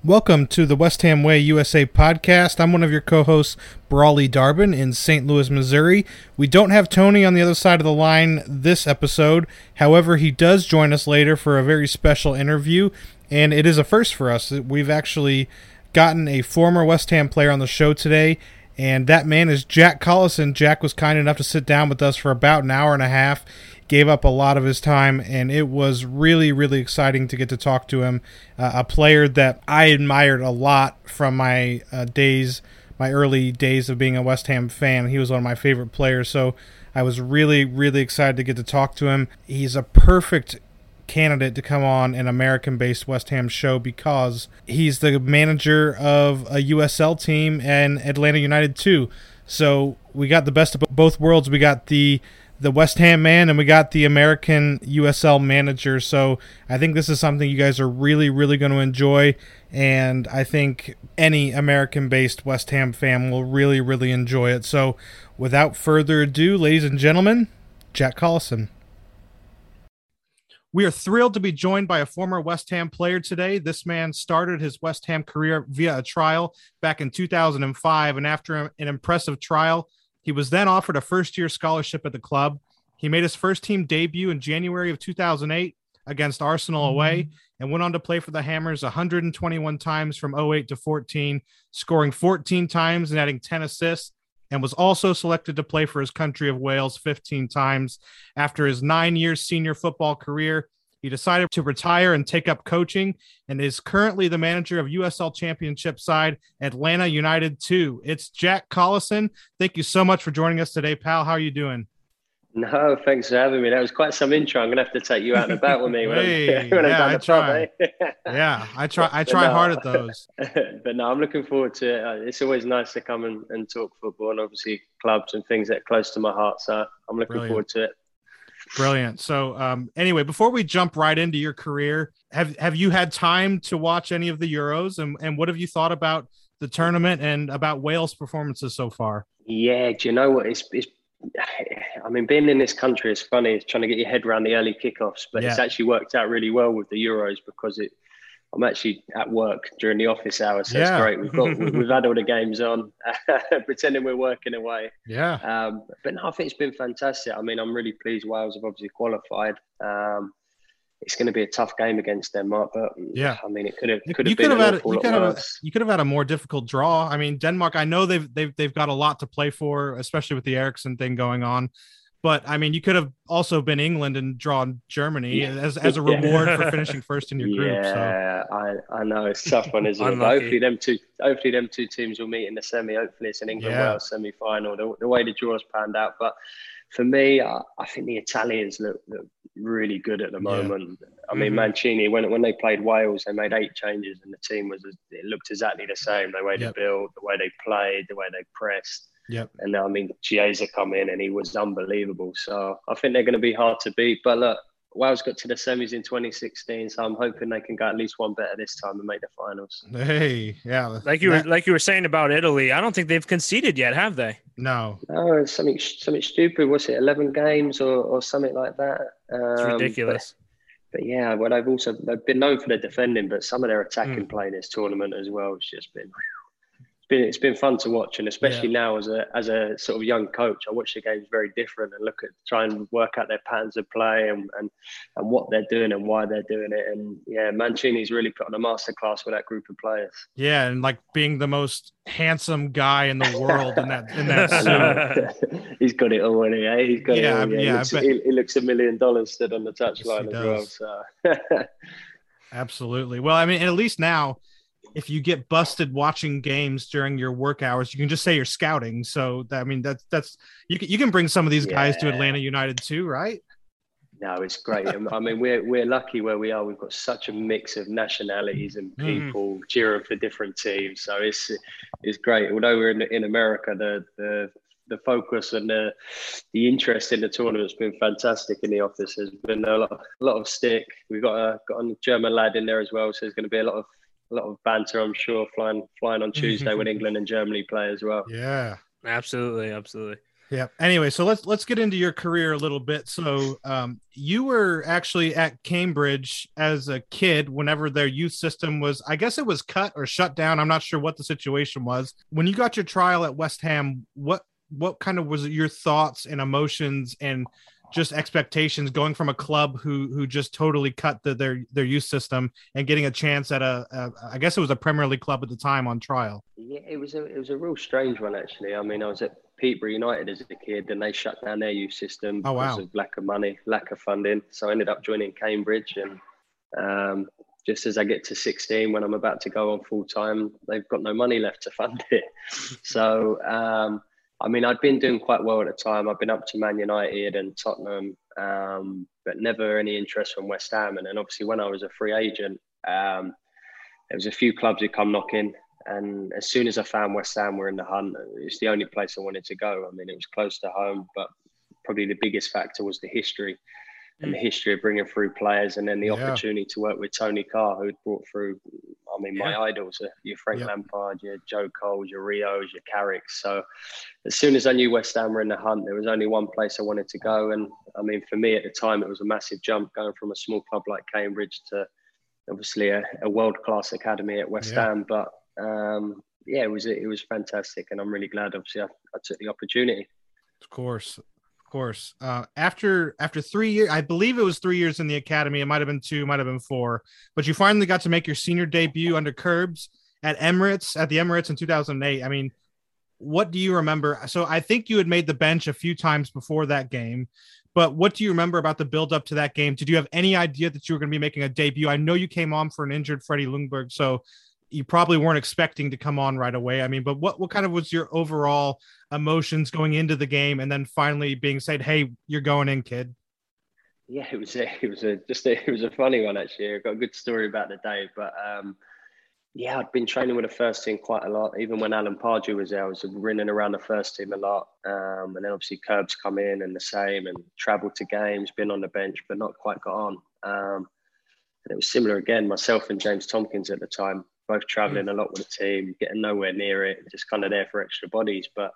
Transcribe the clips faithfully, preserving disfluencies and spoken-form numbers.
Welcome to the West Ham Way U S A podcast. I'm one of your co-hosts, Brawley Darbin, in Saint Louis, Missouri. We don't have Tony on the other side of the line this episode. However, he does join us later for a very special interview, and it is a first for us. We've actually gotten a former West Ham player on the show today, and that man is Jack Collison. Jack was kind enough to sit down with us for about an hour and a half, gave up a lot of his time, and it was really, really exciting to get to talk to him, uh, a player that I admired a lot from my uh, days, my early days of being a West Ham fan. He was one of my favorite players, so I was really, really excited to get to talk to him. He's a perfect candidate to come on an American-based West Ham show because he's the manager of a U S L team and Atlanta United too. So we got the best of both worlds. We got the the West Ham man, and we got the American U S L manager. So I think this is something you guys are really, really going to enjoy, and I think any American-based West Ham fan will really, really enjoy it. So without further ado, ladies and gentlemen, Jack Collison. We are thrilled to be joined by a former West Ham player today. This man started his West Ham career via a trial back in two thousand five, and after an impressive trial, he was then offered a first-year scholarship at the club. He made his first-team debut in January of two thousand eight against Arsenal away and went on to play for the Hammers one hundred twenty-one times from oh eight to fourteen, scoring fourteen times and adding ten assists, and was also selected to play for his country of Wales fifteen times. After his nine-year senior football career, he decided to retire and take up coaching, and is currently the manager of U S L Championship side Atlanta United two. It's Jack Collison. Thank you so much for joining us today, pal. How are you doing? No, thanks for having me. That was quite some intro. I'm going to have to take you out and about with me when hey, I'm, when yeah, I'm I the try. Pub, eh? yeah, I try. I try no, hard at those. But no, I'm looking forward to it. Uh, it's always nice to come and, and talk football, and obviously clubs and things that are close to my heart. So I'm looking Brilliant. forward to it. Brilliant. So um, anyway, before we jump right into your career, have have you had time to watch any of the Euros, and, and what have you thought about the tournament and about Wales' performances so far? Yeah, do you know what? It's, it's I mean, being in this country is funny. It's trying to get your head around the early kickoffs, but yeah. It's actually worked out really well with the Euros because it. I'm actually at work during the office hours, so yeah. It's great. We've got we've had all the games on, pretending we're working away. Yeah. Um, but no, I think it's been fantastic. I mean, I'm really pleased Wales have obviously qualified. Um, it's going to be a tough game against Denmark, but yeah, I mean, it could have could have been an awful lot worse. You could have had a more difficult draw. I mean, Denmark. I know they've they've they've got a lot to play for, especially with the Eriksen thing going on. But, I mean, you could have also been England and drawn Germany yeah. as as a reward for finishing first in your group. Yeah, so. I, I know. It's a tough one, isn't it? But hopefully them two hopefully them two teams will meet in the semi. Hopefully it's an England-Wales yeah. semi-final, the, the way the draws panned out. But for me, I, I think the Italians look, look really good at the moment. Yeah. I mean, mm-hmm. Mancini, when when they played Wales, they made eight changes and the team was it looked exactly the same. The way yep. they built, the way they played, the way they pressed. Yep. And I mean, Chiesa come in and he was unbelievable. So I think they're going to be hard to beat. But look, Wales got to the semis in twenty sixteen, so I'm hoping they can go at least one better this time and make the finals. Hey, yeah, like you that, were like you were saying about Italy, I don't think they've conceded yet, have they? No, no, it's something something stupid. What's it, eleven games or, or something like that? Um, it's ridiculous. But, but yeah, well, they've also they've been known for their defending, but some of their attacking mm. play this tournament as well has just been. Been, it's been fun to watch, and especially yeah. now as a as a sort of young coach, I watch the games very different and look at try and work out their patterns of play and and, and what they're doing and why they're doing it. And yeah, Mancini's really put on a masterclass with that group of players. Yeah, and like being the most handsome guy in the world in that in that suit. He's got it all, hasn't he? Eh? He's got yeah, it all. Yeah, yeah, he, looks, bet... he, he looks a million dollars stood on the touchline yes, as well. So absolutely. Well, I mean, at least now, if you get busted watching games during your work hours, you can just say you're scouting. So, I mean, that's, that's, you can, you can bring some of these yeah. guys to Atlanta United too, right? No, it's great. I mean, we're, we're lucky where we are. We've got such a mix of nationalities and people mm. cheering for different teams. So it's, it's great. Although we're in, in America, the, the, the focus and the, the interest in the tournament's been fantastic in the office. There's been a lot, a lot of stick. We've got a, got a German lad in there as well. So there's going to be a lot of, a lot of banter, I'm sure, flying flying on Tuesday when England and Germany play as well. Yeah, absolutely, absolutely. Yeah. Anyway, so let's let's get into your career a little bit. So, um, you were actually at Cambridge as a kid whenever their youth system was, I guess it was cut or shut down. I'm not sure what the situation was. When you got your trial at West Ham, what what kind of was your thoughts and emotions and just expectations going from a club who who just totally cut the, their their youth system and getting a chance at a, a I guess it was a Premier League club at the time on trial? Yeah, it was a it was a real strange one actually. I mean, I was at Peterborough United as a kid, and they shut down their youth system Oh, because wow. of lack of money, lack of funding. So I ended up joining Cambridge, and um, just as I get to sixteen, when I'm about to go on full time, they've got no money left to fund it. So um, I mean, I'd been doing quite well at the time. I've been up to Man United and Tottenham, um, but never any interest from West Ham. And then obviously when I was a free agent, um, there was a few clubs who come knocking. And as soon as I found West Ham were in the hunt, it's the only place I wanted to go. I mean, it was close to home, but probably the biggest factor was the history and the history of bringing through players, and then the Yeah. opportunity to work with Tony Carr, who'd brought through, I mean, my Yeah. idols, uh, your Frank Yep. Lampard, your Joe Coles, your Rios, your Carricks. So as soon as I knew West Ham were in the hunt, there was only one place I wanted to go. And I mean, for me at the time, it was a massive jump going from a small club like Cambridge to obviously a, a world-class academy at West Yeah. Ham. But um, yeah, it was, it was fantastic. And I'm really glad, obviously, I, I took the opportunity. Of course. Of course. Uh, after after three years, I believe it was three years in the academy. It might have been two, might have been four. But you finally got to make your senior debut under Curbs at Emirates, at the Emirates in two thousand eight. I mean, what do you remember? So I think you had made the bench a few times before that game. But what do you remember about the build up to that game? Did you have any idea that you were going to be making a debut? I know you came on for an injured Freddie Ljungberg, so you probably weren't expecting to come on right away. I mean, but what, what kind of was your overall emotions going into the game and then finally being said, hey, you're going in, kid? Yeah, it was a, it was a just a, it was a funny one actually. I've got a good story about the day, but um, yeah, I'd been training with the first team quite a lot. Even when Alan Pardew was there, I was running around the first team a lot. Um, and then obviously Curbs come in and the same, and travelled to games, been on the bench, but not quite got on. Um, and it was similar again. Myself and James Tompkins at the time, both travelling a lot with the team, getting nowhere near it, just kind of there for extra bodies. But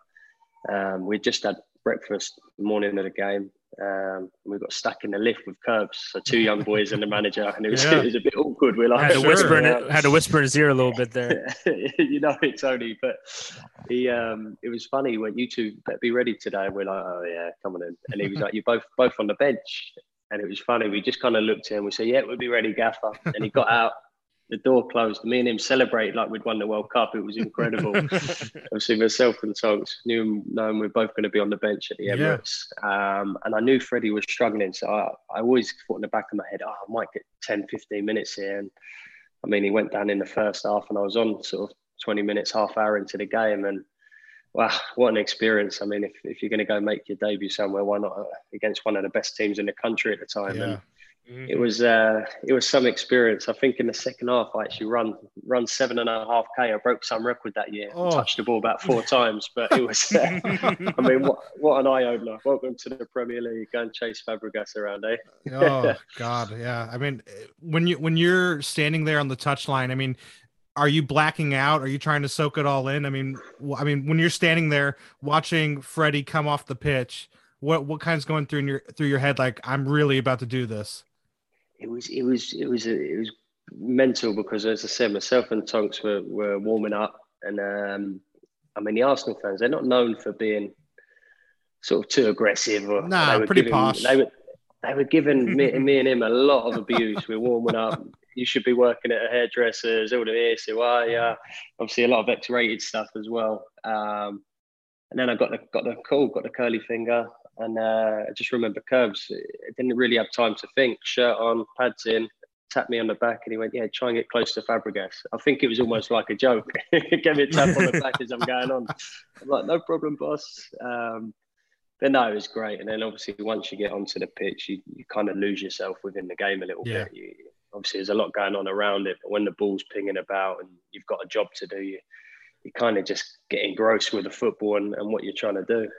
um, we just had breakfast the morning of the game. Um, we got stuck in the lift with Curbs, so two young boys and the manager, and it was, Yeah. it was a bit awkward. We're like, Had to Sure. whisper in uh, it, had to whisper in his ear a little bit there. you know it, Tony. But he, um, it was funny. He went, "You two better be ready today." And we're like, "Oh yeah, come on in." And he was like, "You're both both on the bench." And it was funny. We just kind of looked at him. We said, "Yeah, we'll be ready, Gaffer." And he got out. The door closed. Me and him celebrated like we'd won the World Cup. It was incredible. Obviously, myself and Tonks knew knowing we we're both going to be on the bench at the Yeah. Emirates. Um, and I knew Freddie was struggling. So I, I always thought in the back of my head, oh, I might get ten, fifteen minutes here. And I mean, he went down in the first half and I was on sort of twenty minutes, half hour into the game. And wow, what an experience. I mean, if, if you're going to go make your debut somewhere, why not against one of the best teams in the country at the time? Yeah. And it was uh, it was some experience. I think in the second half, I actually run run seven and a half k. I broke some record that year. Oh. Touched the ball about four times, but it was. Uh, I mean, what what an eye opener! Welcome to the Premier League. Go and chase Fabregas around, eh? Oh God, yeah. I mean, when you when you're standing there on the touchline, I mean, are you blacking out? Are you trying to soak it all in? I mean, w- I mean, when you're standing there watching Freddie come off the pitch, what what kind's going through in your through your head? Like, I'm really about to do this. It was it was it was it was mental because, as I said, myself and Tonks were, were warming up, and um, I mean the Arsenal fans, they're not known for being sort of too aggressive or Nah, they were pretty giving, posh. They were they were giving me, me and him a lot of abuse. We're warming up. You should be working at a hairdresser's. All the this, who are you? Obviously, a lot of X-rated stuff as well. Um, and then I got the got the call, got the curly finger. And uh, I just remember Curbs. I didn't really have time to think. Shirt on, pads in, tapped me on the back, and he went, "Yeah, try and get close to Fabregas." I think it was almost like a joke. Give me a tap on the back as I'm going on. I'm like, "No problem, boss." Um, but no, it was great. And then obviously once you get onto the pitch, you, you kind of lose yourself within the game a little Yeah. bit. You, obviously, there's a lot going on around it, but when the ball's pinging about and you've got a job to do, you you kind of just get engrossed with the football and, and what you're trying to do.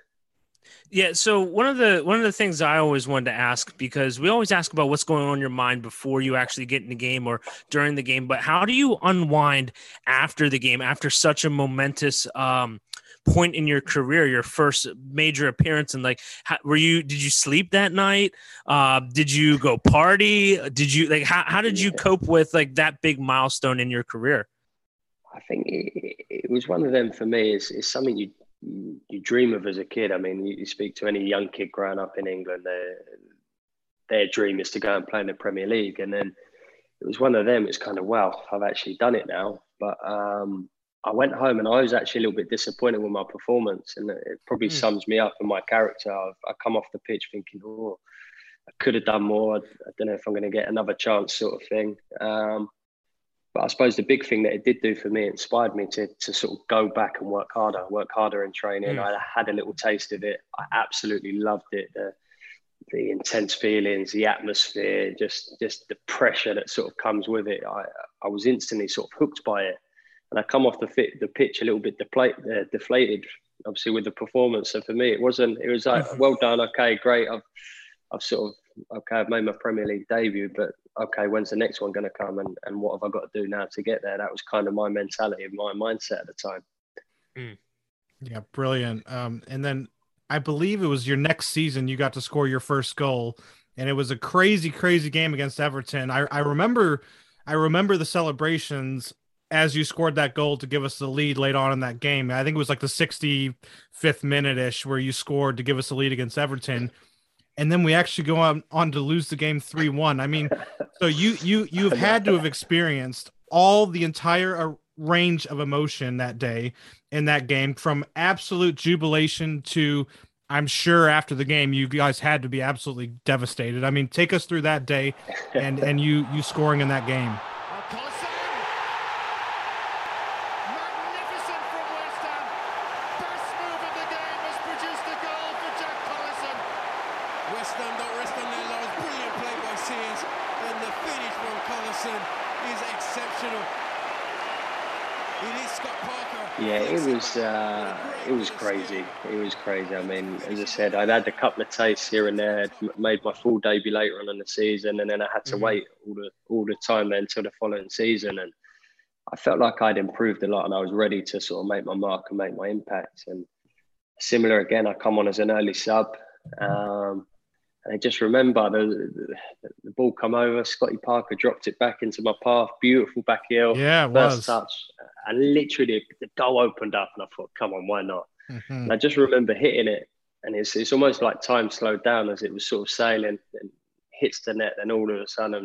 Yeah, so one of the one of the things I always wanted to ask, because we always ask about what's going on in your mind before you actually get in the game or during the game, but how do you unwind after the game, after such a momentous um, point in your career, your first major appearance, and like, how, were you? Did you sleep that night? Uh, did you go party? Did you like? How how did you cope with like that big milestone in your career? I think it, it was one of them for me. It's, it's something you you dream of as a kid. I mean, you, you speak to any young kid growing up in England, their their dream is to go and play in the Premier League. And then it was one of them. It's kind of, wow, I've actually done it now. But um, I went home and I was actually a little bit disappointed with my performance, and it probably mm. sums me up in my character. I've, I come off the pitch thinking, oh, I could have done more. I, I don't know if I'm going to get another chance, sort of thing. Um, But I suppose the big thing that it did do for me, it inspired me to to sort of go back and work harder, work harder in training. Mm. I had a little taste of it. I absolutely loved it. The, the intense feelings, the atmosphere, just just the pressure that sort of comes with it. I I was instantly sort of hooked by it. And I come off the fit, the pitch a little bit deflate, uh, deflated, obviously, with the performance. So for me, it wasn't, it was like, well done, okay, great. I've I've sort of, okay, I've made my Premier League debut, but okay, when's the next one going to come, and, and what have I got to do now to get there? That was kind of my mentality, my mindset at the time. Mm. Yeah, brilliant. Um, and then I believe it was your next season you got to score your first goal, and it was a crazy, crazy game against Everton. I, I remember, I remember the celebrations as you scored that goal to give us the lead late on in that game. I think it was like the sixty-fifth minute-ish where you scored to give us the lead against Everton. And then we actually go on, on to lose the game three one. I mean, so you you you've had to have experienced all the entire range of emotion that day in that game, from absolute jubilation to, I'm sure after the game you guys had to be absolutely devastated. I mean, take us through that day and and you you scoring in that game. Yeah, it was uh, it was crazy. It was crazy. I mean, as I said, I'd had a couple of tastes here and there. I'd made my full debut later on in the season, and then I had to mm-hmm. wait all the all the time then until the following season. And I felt like I'd improved a lot, and I was ready to sort of make my mark and make my impact. And similar again, I come on as an early sub. Um, And I just remember the, the, the ball come over, Scotty Parker dropped it back into my path, beautiful back heel, yeah, it first was. touch. And literally the goal opened up and I thought, come on, why not? Mm-hmm. And I just remember hitting it, and it's it's almost like time slowed down as it was sort of sailing and hits the net, and all of a sudden,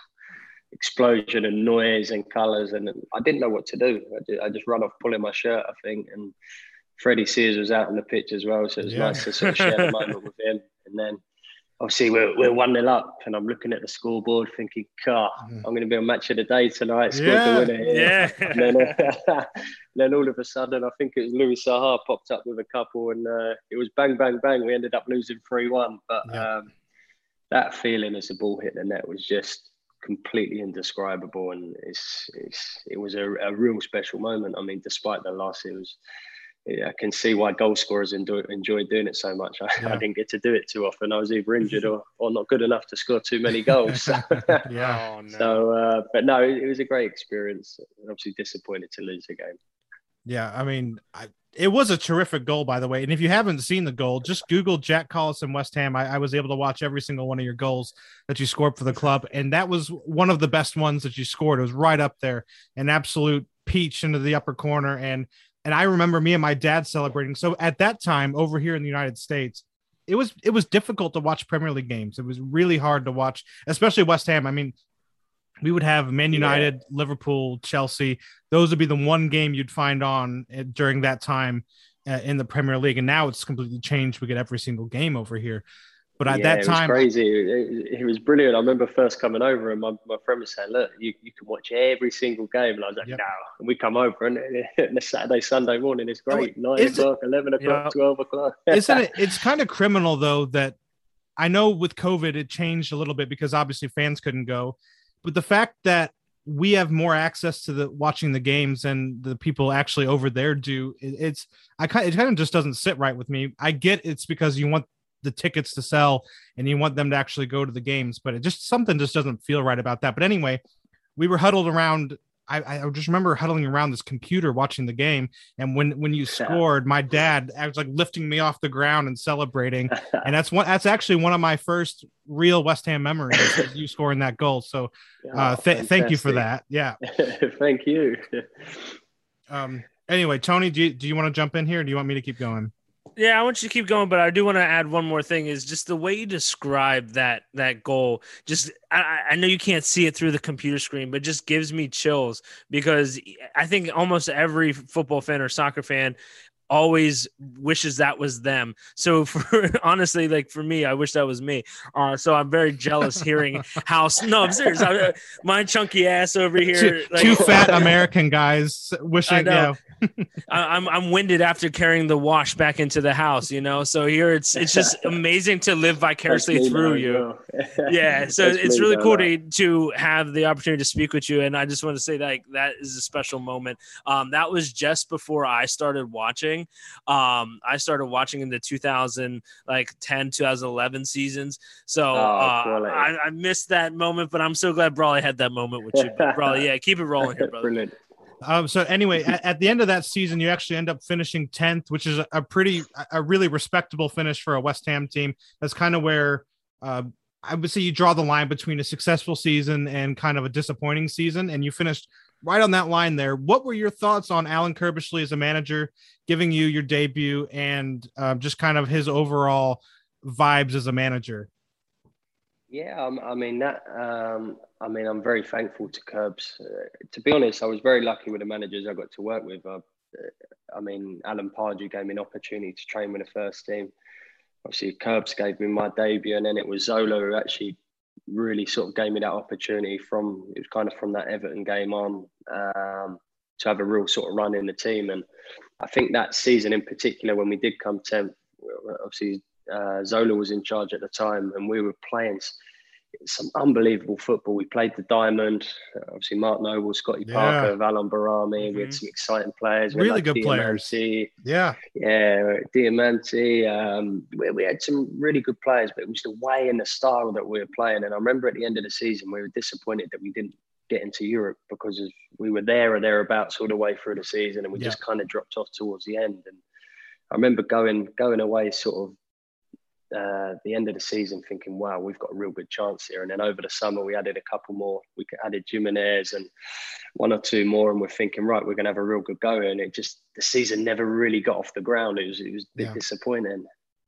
explosion and noise and colours. And I didn't know what to do. I just, I just run off pulling my shirt, I think. And Freddie Sears was out on the pitch as well, so it was yeah. nice to sort of share the moment with him. And then obviously we're we're one nil up, and I'm looking at the scoreboard thinking, "Car, I'm going to be on match of the day tonight." Scored yeah, the winner here. Yeah. And then, uh, then all of a sudden, I think it was Louis Saha popped up with a couple, and uh, it was bang, bang, bang. We ended up losing three one, but yeah. um, that feeling as the ball hit the net was just completely indescribable, and it's it's it was a, a real special moment. I mean, despite the loss, it was. I can see why goal scorers enjoy, enjoy doing it so much. I, yeah. I didn't get to do it too often. I was either injured or, or not good enough to score too many goals. So, yeah. Oh, no. so uh, but no, it, it was a great experience. Obviously disappointed to lose the game. Yeah, I mean, I, it was a terrific goal, by the way. And if you haven't seen the goal, just Google Jack Collison West Ham. I, I was able to watch every single one of your goals that you scored for the club, and that was one of the best ones that you scored. It was right up there, an absolute peach into the upper corner, and And I remember me and my dad celebrating. So at that time over here in the United States, it was it was difficult to watch Premier League games. It was really hard to watch, especially West Ham. I mean, we would have Man United, yeah. Liverpool, Chelsea. Those would be the one game you'd find on during that time uh, in the Premier League. And now it's completely changed. We get every single game over here. But at yeah, that time, it was crazy. It, it was brilliant. I remember first coming over, and my, my friend was saying, "Look, you, you can watch every single game." And I was like, yep. "No." And we come over, and the Saturday, Sunday morning is great. Nine is o'clock, it, eleven o'clock, yeah. twelve o'clock. Isn't it? It's kind of criminal though that I know with COVID it changed a little bit because obviously fans couldn't go, but the fact that we have more access to the watching the games and the people actually over there do, it, it's I kind it kind of just doesn't sit right with me. I get it's because you want the tickets to sell and you want them to actually go to the games, but it just something just doesn't feel right about that. But anyway, we were huddled around I, I just remember huddling around this computer watching the game. And when, when you scored, my dad I was like lifting me off the ground and celebrating. And that's one, that's actually one of my first real West Ham memories is you scoring that goal. So uh, th- oh, thank you for that. Yeah. Thank you. Um, anyway, Tony, do you, do you want to jump in here? Or do you want me to keep going? Yeah, I want you to keep going, but I do want to add one more thing is just the way you describe that that goal. Just I, I know you can't see it through the computer screen, but just gives me chills because I think almost every football fan or soccer fan always wishes that was them. So for honestly, like for me, I wish that was me. Uh, so I'm very jealous hearing how, no, I'm serious. I, my chunky ass over here. Two, like, two fat American guys wishing, I know. yeah. I, I'm, I'm winded after carrying the wash back into the house, you know? So here it's, it's just amazing to live vicariously through you. Well. Yeah. So That's it's really cool to, to have the opportunity to speak with you. And I just want to say that like, that is a special moment. Um, that was just before I started watching. Um, I started watching in the two thousand like ten, two thousand eleven seasons. So oh, uh, I, I missed that moment, but I'm so glad Brawley had that moment with you. Brawley, yeah, keep it rolling here, brother. Brilliant. Um, so anyway, at, at the end of that season, you actually end up finishing tenth, which is a, a pretty, a really respectable finish for a West Ham team. That's kind of where uh, I would say you draw the line between a successful season and kind of a disappointing season. And you finished right on that line there. What were your thoughts on Alan Kirbishley as a manager, giving you your debut, and uh, just kind of his overall vibes as a manager? Yeah, um, I mean that. Um, I mean, I'm very thankful to Curbs. Uh, to be honest, I was very lucky with the managers I got to work with. Uh, I mean, Alan Pardew gave me an opportunity to train with the first team. Obviously, Curbs gave me my debut, and then it was Zola who actually really sort of gave me that opportunity from, it was kind of from that Everton game on, um, to have a real sort of run in the team. And I think that season in particular, when we did come tenth, obviously uh, Zola was in charge at the time and we were playing some unbelievable football. We played the Diamond, obviously Mark Noble, Scotty yeah. Parker, Valon Barami. Mm-hmm. We had some exciting players. Really like good Diamante. players. Yeah. Yeah, Diamante. Um, we, we had some really good players, but it was the way and the style that we were playing. And I remember at the end of the season, we were disappointed that we didn't get into Europe because of, we were there or thereabouts all the way through the season, and we yeah. just kind of dropped off towards the end. And I remember going going away sort of uh, the end of the season thinking, wow, we've got a real good chance here. And then over the summer, we added a couple more. We added Jimenez and one or two more, and we're thinking, right, we're going to have a real good go. And it just, the season never really got off the ground. It was, it was a bit yeah. disappointing.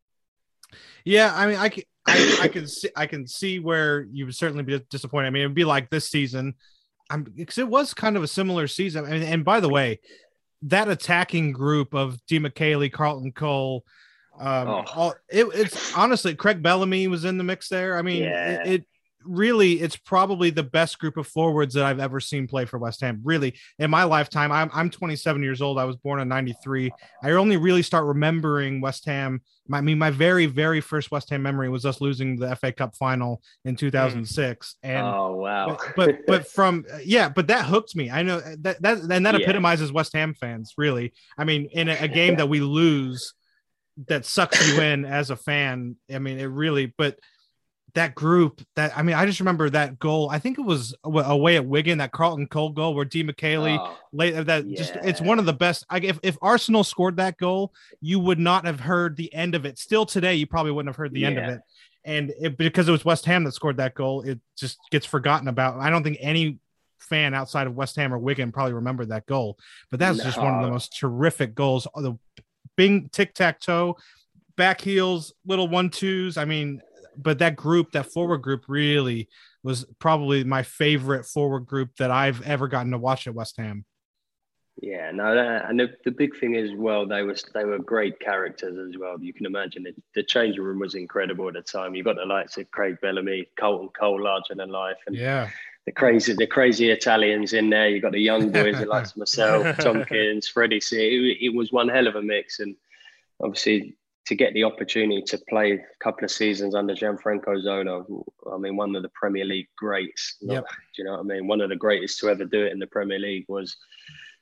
Yeah, I mean, I can, I, I can see, I can see where you would certainly be disappointed. I mean, it'd be like this season. I'm because it was kind of a similar season. I mean, and by the way, that attacking group of Dee McKaylee, Carlton Cole, um, oh. all, it, it's honestly Craig Bellamy was in the mix there. I mean, yeah. it, it really, it's probably the best group of forwards that I've ever seen play for West Ham. Really, in my lifetime, I'm I'm twenty-seven years old. I was born in ninety-three. I only really start remembering West Ham. I mean, my very, very first West Ham memory was us losing the F A Cup final in two thousand six. Mm. And oh wow! But, but but from yeah, but that hooked me. I know that that and that yeah. epitomizes West Ham fans. Really, I mean, in a, a game that we lose, that sucks you in as a fan. I mean, it really. But that group, that I mean, I just remember that goal. I think it was away at Wigan, that Carlton Cole goal where Dee McKaylee oh, late that yeah. just it's one of the best. I, if if Arsenal scored that goal, you would not have heard the end of it. Still today, you probably wouldn't have heard the yeah. end of it. And it, because it was West Ham that scored that goal, it just gets forgotten about. I don't think any fan outside of West Ham or Wigan probably remembered that goal. But that's no. just one of the most terrific goals. The bing tic tac toe, back heels, little one twos. I mean. But that group, that forward group really was probably my favorite forward group that I've ever gotten to watch at West Ham. Yeah, no, that, and the, the big thing is, well, they were they were great characters as well. You can imagine it. The changing room was incredible at the time. You got the likes of Craig Bellamy, Carlton Cole, larger than life, and yeah, the crazy the crazy Italians in there. You got the young boys like myself, Tompkins, Freddie C. It, it was one hell of a mix, and obviously. To get the opportunity to play a couple of seasons under Gianfranco Zola, I mean, one of the Premier League greats. Not, yep. Do you know what I mean? One of the greatest to ever do it in the Premier League was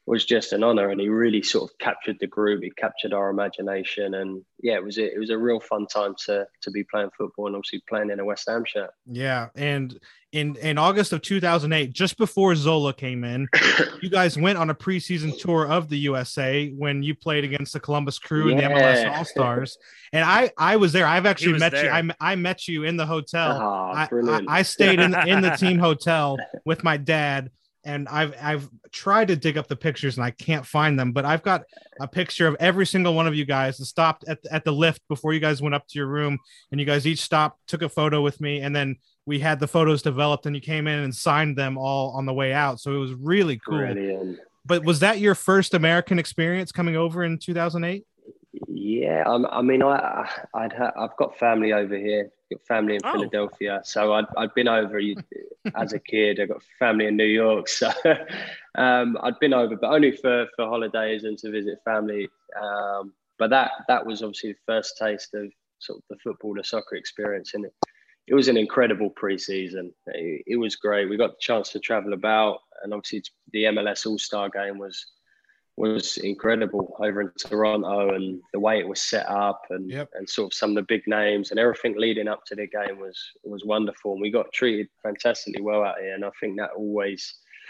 was just an honor, and he really sort of captured the group. He captured our imagination, and yeah, it was a, it was a real fun time to to be playing football and obviously playing in a West Ham shirt. Yeah, and in in August of two thousand eight, just before Zola came in, you guys went on a preseason tour of the U S A when you played against the Columbus Crew and Yeah. the M L S All Stars. And I I was there. I've actually was met there. you. I I met you in the hotel. Ah, I, I brilliant. I stayed in in the team hotel with my dad. And I've I've tried to dig up the pictures and I can't find them, but I've got a picture of every single one of you guys that stopped at, at the lift before you guys went up to your room, and you guys each stopped, took a photo with me, and then we had the photos developed, and you came in and signed them all on the way out. So it was really cool. Brilliant. But was that your first American experience coming over in two thousand eight? Yeah, I'm, I mean, I, I'd ha- I've got family over here, got family in Oh. Philadelphia, so I'd, I'd been over you- as a kid. I got family in New York, so um, I'd been over, but only for, for holidays and to visit family. Um, but that that was obviously the first taste of sort of the football, the soccer experience, and it, it was an incredible pre-season. It, it was great. We got the chance to travel about, and obviously the M L S All-Star game was. was incredible over in Toronto, and the way it was set up, and Yep. and sort of some of the big names and everything leading up to the game was was wonderful. And we got treated fantastically well out here. And I think that always,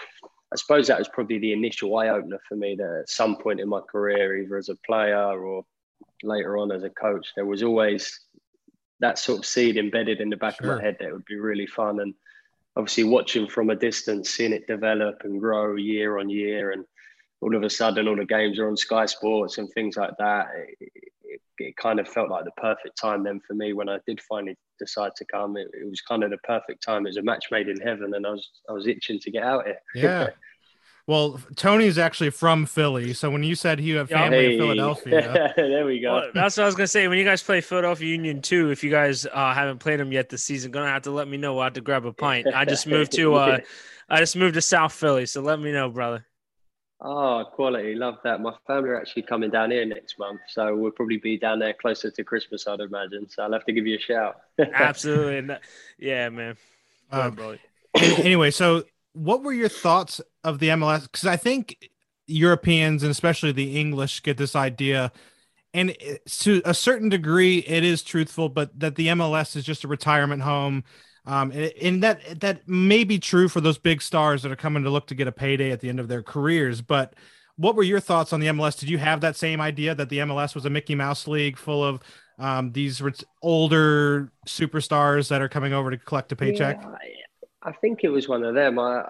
I suppose that was probably the initial eye opener for me, that at some point in my career, either as a player or later on as a coach, there was always that sort of seed embedded in the back Sure. of my head that it would be really fun. And obviously watching from a distance, seeing it develop and grow year on year, and all of a sudden all the games are on Sky Sports and things like that. It, it, it kind of felt like the perfect time then for me when I did finally decide to come. It, it was kind of the perfect time. It was a match made in heaven, and I was I was itching to get out here. Yeah. Well, Tony's actually from Philly, so when you said he had Yeah. family Hey. in Philadelphia, There we go. Well, that's what I was gonna say. When you guys play Philadelphia Union too, if you guys uh, haven't played them yet this season, gonna have to let me know. We'll have to grab a pint. I just moved to uh, I just moved to South Philly, so let me know, brother. Oh, quality. Love that. My family are actually coming down here next month, so we'll probably be down there closer to Christmas, I'd imagine. So I'll have to give you a shout. Absolutely, and that- yeah, man. Go ahead, Um, brother. Any- anyway, so what were your thoughts of the M L S? Because I think Europeans and especially the English get this idea, and it- to a certain degree, it is truthful, but that the M L S is just a retirement home. Um, and, and that that may be true for those big stars that are coming to look to get a payday at the end of their careers. But what were your thoughts on the M L S? Did you have that same idea that the M L S was a Mickey Mouse league full of um, these ret- older superstars that are coming over to collect a paycheck? Yeah, I, I think it was one of them. I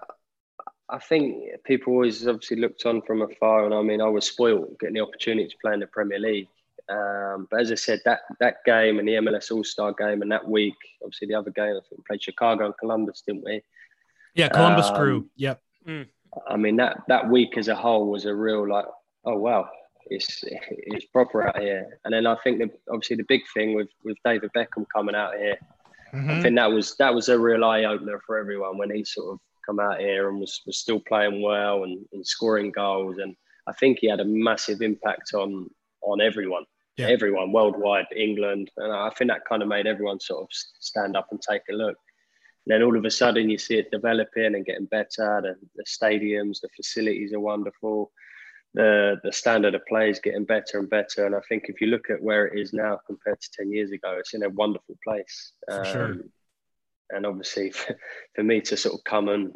I think people always obviously looked on from afar, and I mean, I was spoiled getting the opportunity to play in the Premier League. Um, but as I said, that that game and the M L S All-Star game and that week, obviously the other game, I think we played Chicago and Columbus, didn't we? Yeah, Columbus Um, Crew. Yep. I mean, that, that week as a whole was a real like, oh, wow, it's it's proper out here. And then I think that obviously the big thing with, with David Beckham coming out here, Mhm. I think that was that was a real eye-opener for everyone when he sort of come out here and was, was still playing well and, and scoring goals. And I think he had a massive impact on on everyone. Yeah. Everyone worldwide, England. And I think that kind of made everyone sort of stand up and take a look. And then all of a sudden you see it developing and getting better. The, the stadiums, the facilities are wonderful. The the standard of play is getting better and better. And I think if you look at where it is now compared to ten years ago, it's in a wonderful place. For sure. And obviously for, for me to sort of come and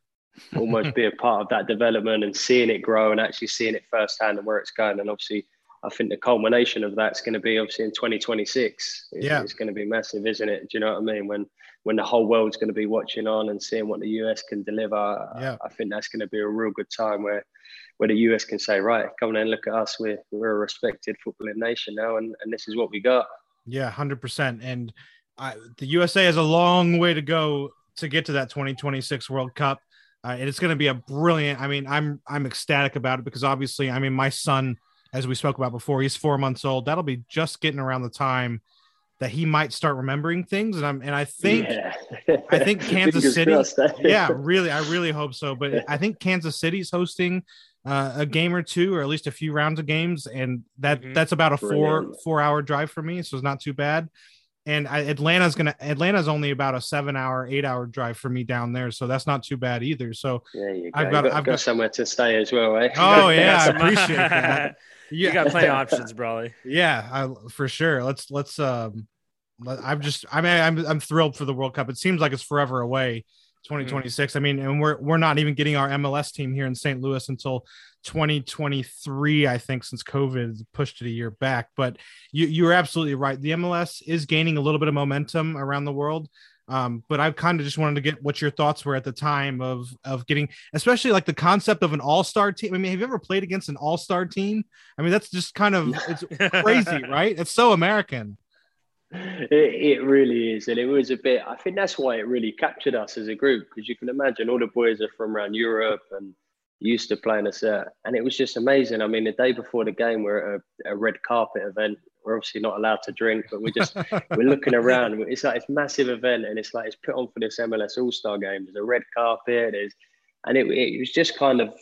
almost be a part of that development and seeing it grow and actually seeing it firsthand and where it's going. And obviously I think the culmination of that's going to be obviously in twenty twenty-six. It's, Yeah. it's going to be massive, isn't it? Do you know what I mean? When when the whole world's going to be watching on and seeing what the U S can deliver, Yeah. I think that's going to be a real good time where where the U S can say, right, come on and look at us. We're we're a respected footballing nation now, and, and this is what we got. Yeah, one hundred percent. And I, the U S A has a long way to go to get to that twenty twenty-six World Cup. Uh, and it's going to be a brilliant. I mean, I'm I'm ecstatic about it because obviously, I mean, my son, as we spoke about before, he's four months old. That'll be just getting around the time that he might start remembering things. And I'm and I think Yeah. I think Kansas Fingers City. crossed, eh? Yeah, really, I really hope so. But I think Kansas City's hosting uh, a game or two, or at least a few rounds of games, and that Mhm. that's about a four Brilliant. four hour drive for me, so it's not too bad. and I, Atlanta's gonna Atlanta's only about a seven hour, eight hour drive for me down there, so that's not too bad either. So yeah, you I've got, got, got, I've got, got somewhere to stay as well, eh? Oh yeah, I appreciate that. Yeah. You got plenty of options, Brawley. Yeah, I, for sure. Let's let's. Um, I'm just. I mean, I'm I'm thrilled for the World Cup. It seems like it's forever away. twenty twenty-six. Mm. I mean, and we're we're not even getting our M L S team here in Saint Louis until twenty twenty-three, I think, since COVID pushed it a year back. But you you're absolutely right. The M L S is gaining a little bit of momentum around the world. Um, but I kind of just wanted to get what your thoughts were at the time of of getting, especially like the concept of an all-star team. I mean, have you ever played against an all-star team? I mean, that's just kind of, it's crazy, right? It's so American. It, it really is. And it was a bit, I think that's why it really captured us as a group, because you can imagine all the boys are from around Europe and used to playing a set. And it was just amazing. I mean, the day before the game, we're at a, a red carpet event. We're obviously not allowed to drink, but we're just, we're looking around. It's like, it's a massive event. And it's like, it's put on for this M L S All-Star game. There's a red carpet. There's, and it, it was just kind of,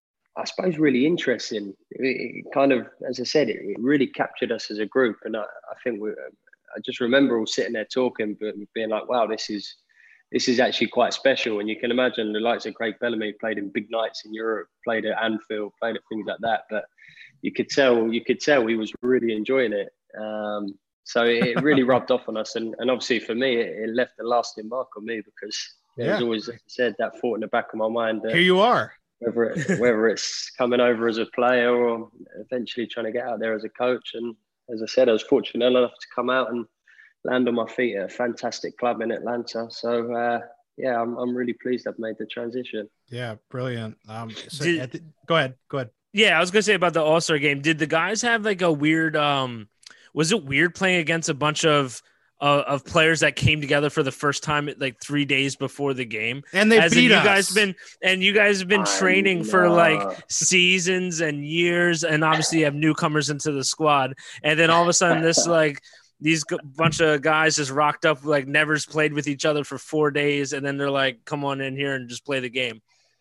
I suppose, really interesting. It, it kind of, as I said, it, it really captured us as a group. And I, I think we, I just remember all sitting there talking, but being like, wow, this is, this is actually quite special. And you can imagine the likes of Craig Bellamy played in big nights in Europe, played at Anfield, played at things like that. But you could tell, you could tell he was really enjoying it. Um, so it really rubbed off on us. And, and obviously for me, it, it left a lasting mark on me, because yeah. there's always, as I said, that thought in the back of my mind. That here you are. Whether, it, whether it's coming over as a player or eventually trying to get out there as a coach. And as I said, I was fortunate enough to come out and land on my feet at a fantastic club in Atlanta. So, uh, yeah, I'm I'm really pleased I've made the transition. Yeah, brilliant. Um, so Did, the, go ahead, go ahead. Yeah, I was gonna say about the All-Star game. Did the guys have like a weird? Um, was it weird playing against a bunch of uh, of players that came together for the first time like three days before the game? And they As beat you us. guys been and you guys have been I training know. for like seasons and years, and obviously you have newcomers into the squad, and then all of a sudden this like. These g- bunch of guys just rocked up, like never's played with each other for four days, and then they're like, "Come on in here and just play the game."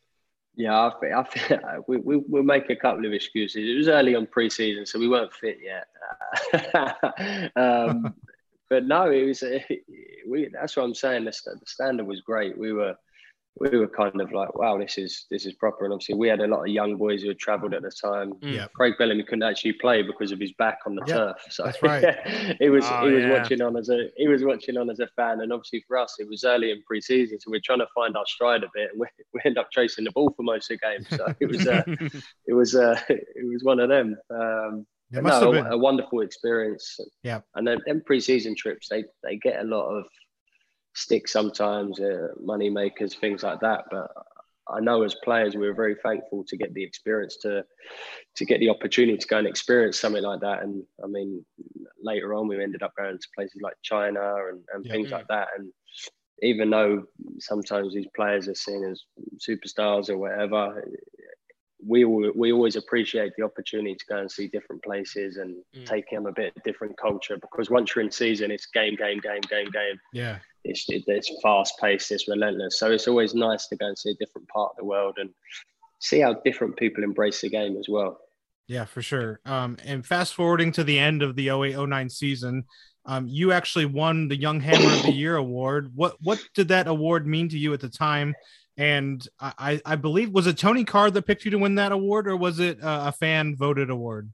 Yeah, I think, I think we, we we'll make a couple of excuses. It was early on pre-season, so we weren't fit yet. um, but no, it was. We that's what I'm saying. The, the standard was great. We were. We were kind of like, wow, this is this is proper. And obviously, we had a lot of young boys who had travelled at the time. Yeah. Craig Bellamy couldn't actually play because of his back on the Yep, turf. So that's right. he was Oh, he was yeah. watching on as a he was watching on as a fan. And obviously for us, it was early in pre-season, so we're trying to find our stride a bit. And we, we end up chasing the ball for most of the game. So it was uh, it was uh, it was one of them. Um, It but must no, have a, been. a wonderful experience. Yeah. And then, then pre-season trips, they they get a lot of stick sometimes, uh, money makers, things like that. But I know as players, we were very thankful to get the experience to to get the opportunity to go and experience something like that. And I mean, later on, we ended up going to places like China and, and Yeah. things like that. And even though sometimes these players are seen as superstars or whatever, we we always appreciate the opportunity to go and see different places and Mm. take in a bit of different culture, because once you're in season, it's game, game, game, game, game. Yeah. It's it's fast paced, it's relentless. So it's always nice to go and see a different part of the world and see how different people embrace the game as well. Yeah, for sure. Um, and fast forwarding to the end of the oh eight oh nine season, um, you actually won the Young Hammer of the Year award. What what did that award mean to you at the time? And I, I believe, was it Tony Card that picked you to win that award, or was it uh, a fan voted award?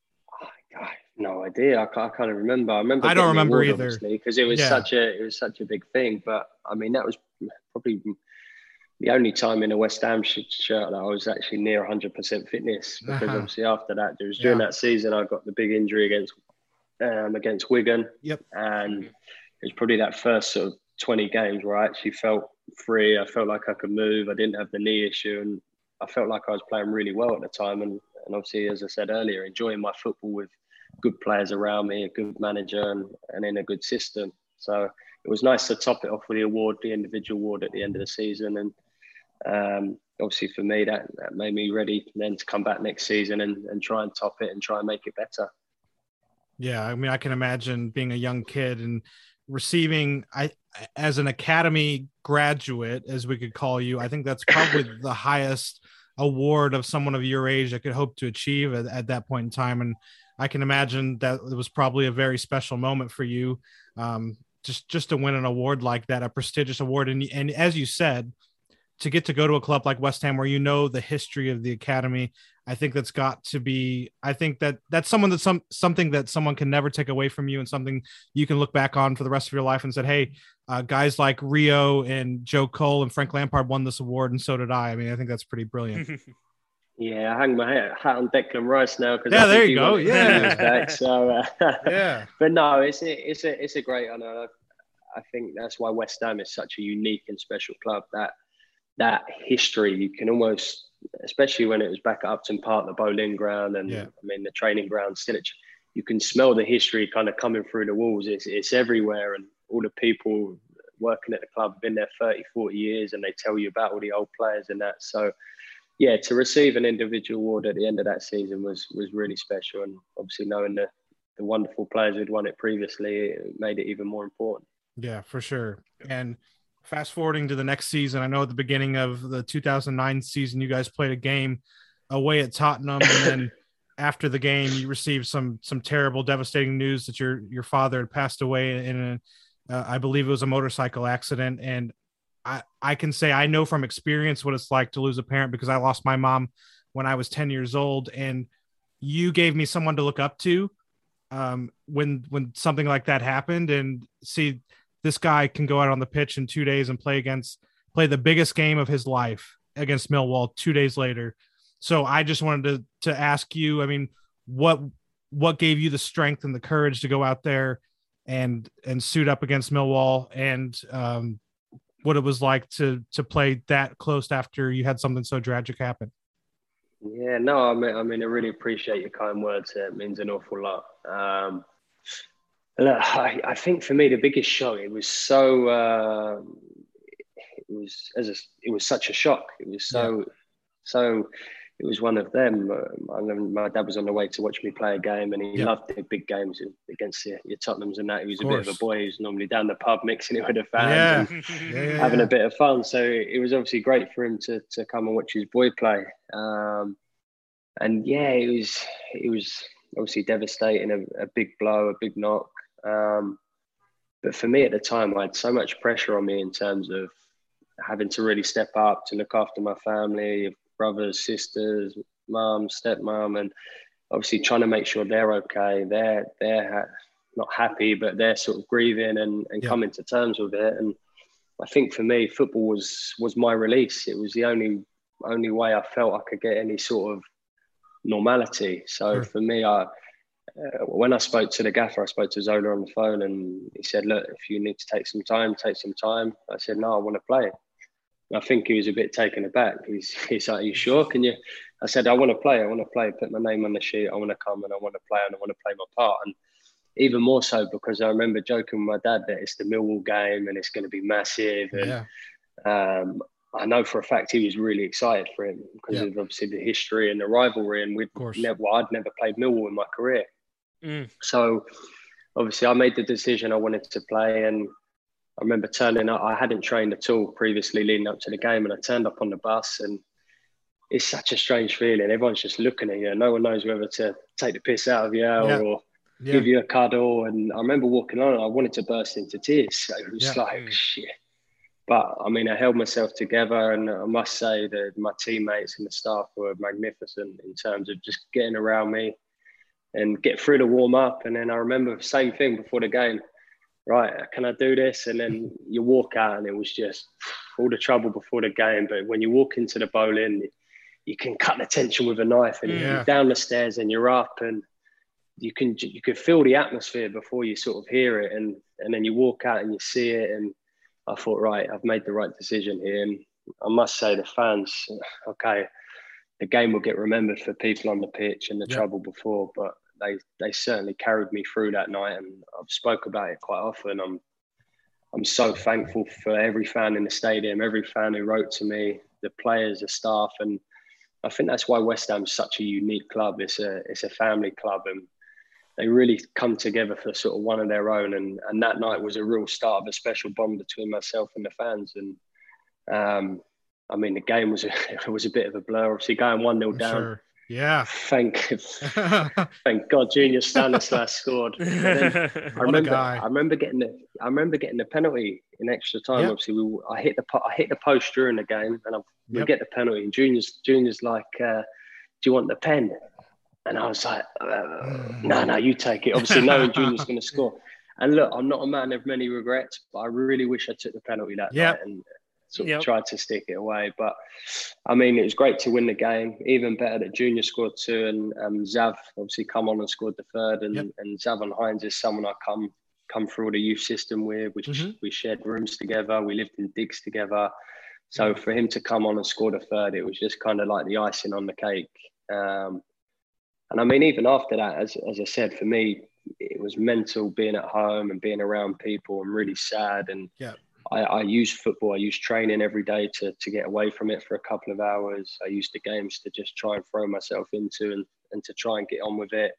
I have no idea. I can't, I can't remember. I remember. I don't getting the remember award, either. obviously, because it was Yeah. such a it was such a big thing. But I mean, that was probably the only time in a West Ham sh- shirt that I was actually near one hundred percent fitness. Because Uh-huh. obviously after that, it was during Yeah. that season I got the big injury against um, against Wigan. Yep. And it was probably that first sort of twenty games where I actually felt free. I felt like I could move. I didn't have the knee issue, and I felt like I was playing really well at the time. And, and obviously, as I said earlier, enjoying my football with good players around me, a good manager, and, and in a good system. So it was nice to top it off with the award, the individual award at the end of the season. And um, obviously for me, that, that made me ready then to come back next season and, and try and top it and try and make it better. Yeah, I mean, I can imagine being a young kid and receiving, I as an academy graduate, as we could call you. I think that's probably the highest award of someone of your age that could hope to achieve at, at that point in time. And I can imagine that it was probably a very special moment for you. Um, just just to win an award like that, a prestigious award, and and as you said, to get to go to a club like West Ham where you know the history of the academy, I think that's got to be, I think that that's someone that some, something that someone can never take away from you, and something you can look back on for the rest of your life and said, hey, uh, guys like Rio and Joe Cole and Frank Lampard won this award, and so did I. I mean, I think that's pretty brilliant. Yeah, I hang my hat on Declan Rice now because yeah, I there think you he go. won it Yeah, back, so uh, yeah. But no, it's a, it's a it's a great honor. I think that's why West Ham is such a unique and special club. That that history, you can almost, especially when it was back at Upton Park, the Boleyn ground, and yeah. I mean the training ground, still, you can smell the history kind of coming through the walls. It's it's everywhere, and all the people working at the club have been there thirty, forty years, and they tell you about all the old players and that. So, yeah, to receive an individual award at the end of that season was was really special, and obviously knowing the the wonderful players who'd won it previously, it made it even more important. Yeah, for sure. And fast forwarding to the next season, I know at the beginning of the two thousand nine season, you guys played a game away at Tottenham, and then after the game, you received some some terrible, devastating news that your your father had passed away in a, uh, I believe it was a motorcycle accident. And I I can say I know from experience what it's like to lose a parent, because I lost my mom when I was ten years old, and you gave me someone to look up to um, when when something like that happened, and see. This guy can go out on the pitch in two days and play against play the biggest game of his life against Millwall two days later. So I just wanted to to ask you, I mean, what what gave you the strength and the courage to go out there and and suit up against Millwall, and um, what it was like to to play that close after you had something so tragic happen? Yeah, no, I mean, I mean, I really appreciate your kind words. It means an awful lot. Um, Look, I, I think for me the biggest shock, it was so uh, it was as a, it was such a shock. It was so yeah. so it was one of them. Um, I remember my dad was on the way to watch me play a game, and he yeah. loved the big games against the, your Tottenhams and that. He was a bit of a boy who's normally down the pub mixing it with the fans yeah. and yeah, yeah, having yeah. a bit of fun. So it was obviously great for him to to come and watch his boy play. Um, and yeah, it was it was obviously devastating, a, a big blow, a big knock. Um, but for me at the time, I had so much pressure on me in terms of having to really step up to look after my family, brothers, sisters, mum, stepmom, and obviously trying to make sure they're okay. They're they're ha- not happy, but they're sort of grieving and, and yeah. coming to terms with it. And I think for me, football was was my release. It was the only only way I felt I could get any sort of normality. So sure. for me, I. Uh, when I spoke to the gaffer, I spoke to Zola on the phone, and he said, look, if you need to take some time, take some time. I said, no, I want to play. And I think he was a bit taken aback. He's, he's like, are you sure? Can you? I said, I want to play. I want to play. Put my name on the sheet. I want to come and I want to play and I want to play my part. And even more so because I remember joking with my dad that it's the Millwall game and it's going to be massive. And yeah. um, I know for a fact he was really excited for him because yeah. of obviously the history and the rivalry. And we'd never, well, I'd never played Millwall in my career. Mm. So obviously I made the decision I wanted to play, and I remember turning up. I hadn't trained at all previously leading up to the game, and I turned up on the bus, and it's such a strange feeling. Everyone's just looking at you. No one knows whether to take the piss out of you yeah. or yeah. give you a cuddle. And I remember walking on and I wanted to burst into tears. So it was yeah. like, mm. shit. But I mean, I held myself together, and I must say that my teammates and the staff were magnificent in terms of just getting around me and get through the warm up. And then I remember the same thing before the game. Right, can I do this? And then you walk out and it was just all the trouble before the game. But when you walk into the Boleyn, you can cut the tension with a knife, and yeah. you're down the stairs and you're up, and you can you can feel the atmosphere before you sort of hear it. And, and then you walk out and you see it. And I thought, right, I've made the right decision here. And I must say the fans, okay, the game will get remembered for people on the pitch and the yeah. trouble before, but they they certainly carried me through that night, and I've spoke about it quite often. I'm I'm so thankful for every fan in the stadium, every fan who wrote to me, the players, the staff, and I think that's why West Ham's such a unique club. It's a it's a family club, and they really come together for sort of one of their own. And and that night was a real start of a special bond between myself and the fans. And um, I mean, the game was a, it was a bit of a blur. Obviously, going one nil down. Sure. Yeah. Thank, thank God, Junior Stanislas scored. Then I remember, I remember getting the, I remember getting the penalty in extra time. Yep. Obviously, we, I hit the, I hit the post during the game, and I, we yep. get the penalty. And Junior's, Junior's like, uh, "Do you want the pen?" And I was like, uh, "No, no, you take it." Obviously, knowing Junior's going to score. And look, I'm not a man of many regrets, but I really wish I took the penalty that yep. night and sort of yep. tried to stick it away. But I mean, it was great to win the game. Even better that Junior scored two, and um, Zav obviously come on and scored the third. And, yep. and Zavon Hines is someone I come come through the youth system with. We, mm-hmm. we shared rooms together. We lived in digs together. So for him to come on and score the third, it was just kind of like the icing on the cake. Um, and I mean, even after that, as as I said, for me, it was mental being at home and being around people and really sad. And yeah. I, I use football. I use training every day to to get away from it for a couple of hours. I use the games to just try and throw myself into and, and to try and get on with it.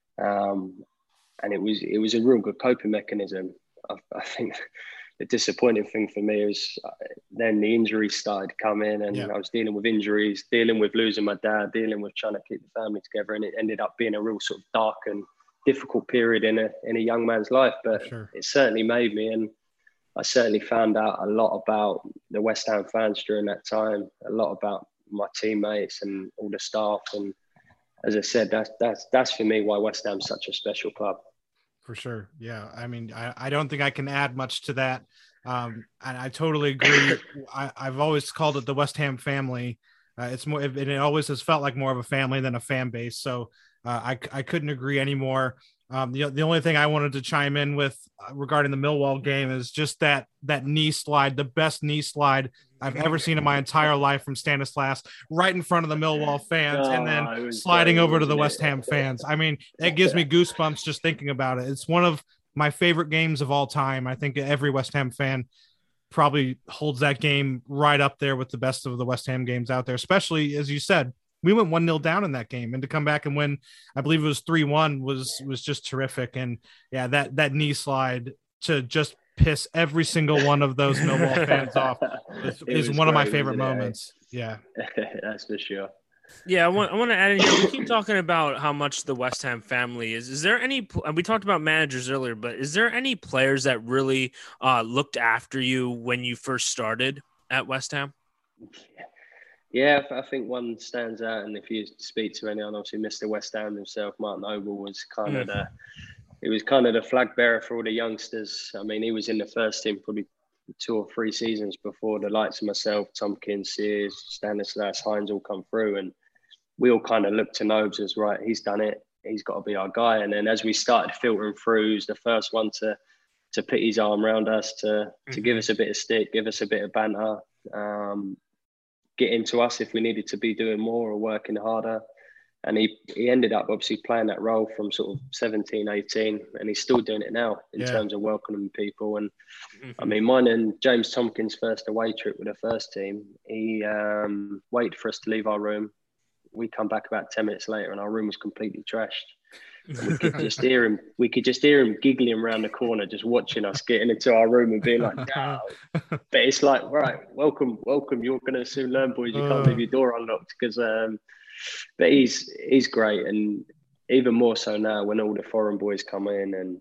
Um, and it was it was a real good coping mechanism. I, I think the disappointing thing for me was then the injuries started coming, and yeah. I was dealing with injuries, dealing with losing my dad, dealing with trying to keep the family together, and it ended up being a real sort of dark and difficult period in a in a young man's life. But sure. it certainly made me, and I certainly found out a lot about the West Ham fans during that time, a lot about my teammates and all the staff. And as I said, that's that's that's for me why West Ham's such a special club. For sure. Yeah. I mean, I, I don't think I can add much to that. Um, and I totally agree. I, I've always called it the West Ham family. Uh, it's more, and it always has felt like more of a family than a fan base. So uh, I, I couldn't agree anymore. Um, the, the only thing I wanted to chime in with uh, regarding the Millwall game is just that that knee slide, the best knee slide I've ever seen in my entire life from Stanislas, right in front of the Millwall fans, oh, and then sliding great, over to the West Ham fans. I mean, it gives me goosebumps just thinking about it. It's one of my favorite games of all time. I think every West Ham fan probably holds that game right up there with the best of the West Ham games out there, especially, as you said, we went one nil down in that game, and to come back and win, I believe it was three one, was was just terrific. And yeah, that that knee slide to just piss every single one of those Millwall fans off is, is one great, of my favorite moments. Yeah, that's for sure. Yeah, I want I want to add in here. We keep talking about how much the West Ham family is. Is there any? We talked about managers earlier, but is there any players that really uh, looked after you when you first started at West Ham? Yeah. Yeah, I think one stands out, and if you speak to anyone, obviously Mister West Ham himself, Mark Noble, was kind mm. of the, he was kind of the flag bearer for all the youngsters. I mean, he was in the first team probably two or three seasons before the likes of myself, Tompkins, Sears, Stanislas, Hines all come through, and we all kind of looked to Nobes as, right, he's done it, he's got to be our guy. And then as we started filtering through, he was the first one to to put his arm around us, to mm-hmm. to give us a bit of stick, give us a bit of banter. Um, get into us if we needed to be doing more or working harder. And he, he ended up obviously playing that role from sort of seventeen, eighteen, and he's still doing it now in yeah. terms of welcoming people. And mm-hmm. I mean, mine and James Tompkins' first away trip with the first team, he um, waited for us to leave our room. We come back about ten minutes later and our room was completely trashed. And we could just hear him. We could just hear him giggling around the corner, just watching us getting into our room and being like, "No!" But it's like, right, welcome, welcome. You're going to soon learn, boys. You can't leave your door unlocked because. Um, but he's he's great, and even more so now when all the foreign boys come in and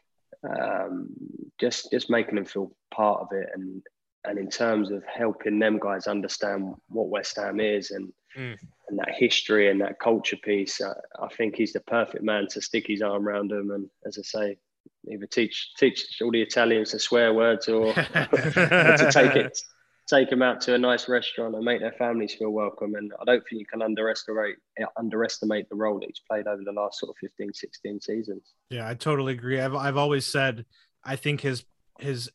um, just just making them feel part of it, and and in terms of helping them guys understand what West Ham is and. Mm. And that history and that culture piece, I, I think he's the perfect man to stick his arm around them. And as I say, either teach teach all the Italians to swear words or, or to take it, take them out to a nice restaurant and make their families feel welcome. And I don't think you can underestimate underestimate the role that he's played over the last sort of fifteen, sixteen seasons. Yeah, I totally agree. I've I've always said I think his his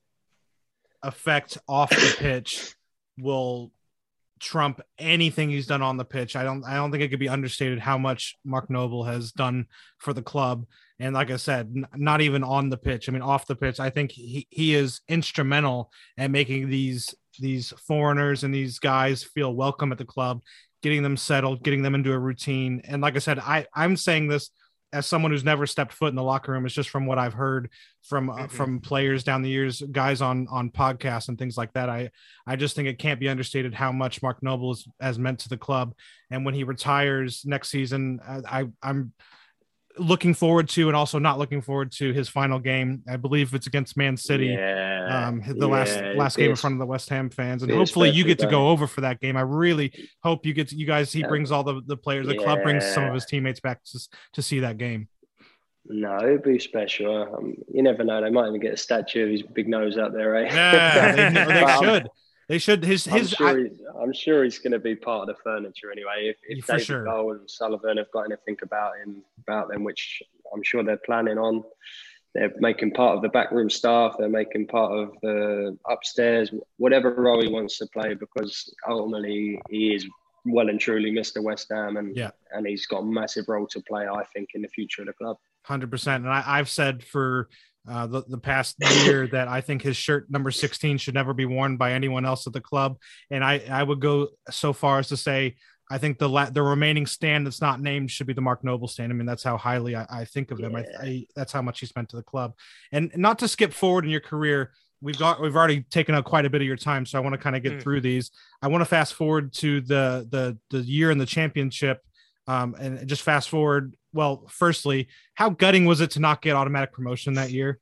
effect off the pitch will trump anything he's done on the pitch. I don't I don't think it could be understated how much Mark Noble has done for the club. And like I said, n- not even on the pitch. I mean, off the pitch, I think he, he is instrumental at making these these foreigners and these guys feel welcome at the club, getting them settled, getting them into a routine. And like I said, I, I'm saying this as someone who's never stepped foot in the locker room, it's just from what I've heard from uh, Mm-hmm. from players down the years, guys on on podcasts and things like that. I I just think it can't be understated how much Mark Noble is, has meant to the club. And when he retires next season, I, I I'm looking forward to, and also not looking forward to, his final game. I believe it's against Man City. Yeah, Um, the yeah, last last be game a- in front of the West Ham fans, and be a hopefully you special get to day. go over for that game. I really hope you get to, you guys. He Yeah. brings all the the players. The club brings some of Yeah. his teammates back to to see that game. No, it'd be special. Um, you never know. They might even get a statue of his big nose up there, eh? Yeah, they, they But I'm- should. They should. His I'm his. sure, I, he's, I'm sure he's going to be part of the furniture anyway. If, if For David sure. Cole and Sullivan have got anything about him, about them, which I'm sure they're planning on, they're making part of the backroom staff. They're making part of the upstairs, whatever role he wants to play, because ultimately he is well and truly Mister West Ham, and Yeah. and he's got a massive role to play, I think, in the future of the club. Hundred percent, and I, I've said for uh, the the past year that I think his shirt number sixteen should never be worn by anyone else at the club, and I I would go so far as to say I think the la- the remaining stand that's not named should be the Mark Noble stand. I mean, that's how highly I, I think of him. I, Yeah. I that's how much he's meant to the club, and not to skip forward in your career. We've got we've already taken up quite a bit of your time, so I want to kind of get Mm. through these. I want to fast forward to the the the year in the championship, um, and just fast forward. Well, firstly, how gutting was it to not get automatic promotion that year?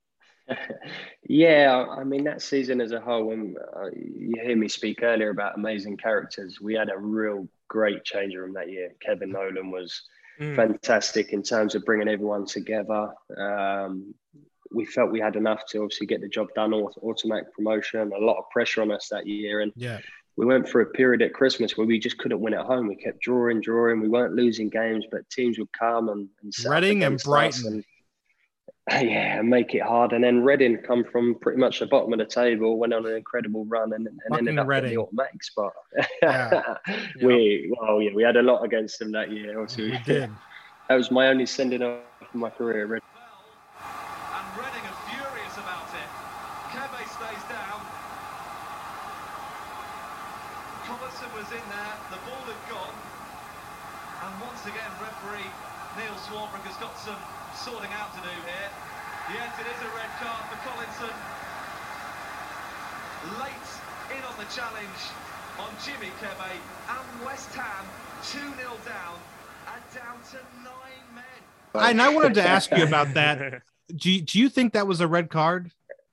Yeah, I mean, that season as a whole, when uh, you hear me speak earlier about amazing characters, we had a real great change room that year. Kevin Nolan was Mm. fantastic in terms of bringing everyone together. Um, we felt we had enough to obviously get the job done, aut- automatic promotion, a lot of pressure on us that year. And Yeah, we went through a period at Christmas where we just couldn't win at home. We kept drawing, drawing. We weren't losing games, but teams would come and, and set up Reading and against us Brighton. and, yeah, and make it hard. And then Reading come from pretty much the bottom of the table, went on an incredible run, and, and Fucking ended up Reading. in the automatic spot. Yeah. we, well, yeah, we had a lot against them that year. Obviously, we did. That was my only sending off in my career. Reading. And Reading are furious about it. Kebe stays down. Collinson was in there, the ball had gone. And once again, referee Neil Swarbrick has got some sorting out to do here. Yes, it is a red card for Collinson. Late in on the challenge on Jimmy Kebe, and West Ham two nil down and down to nine men. And I wanted to ask you about that. Do you, do you think that was a red card?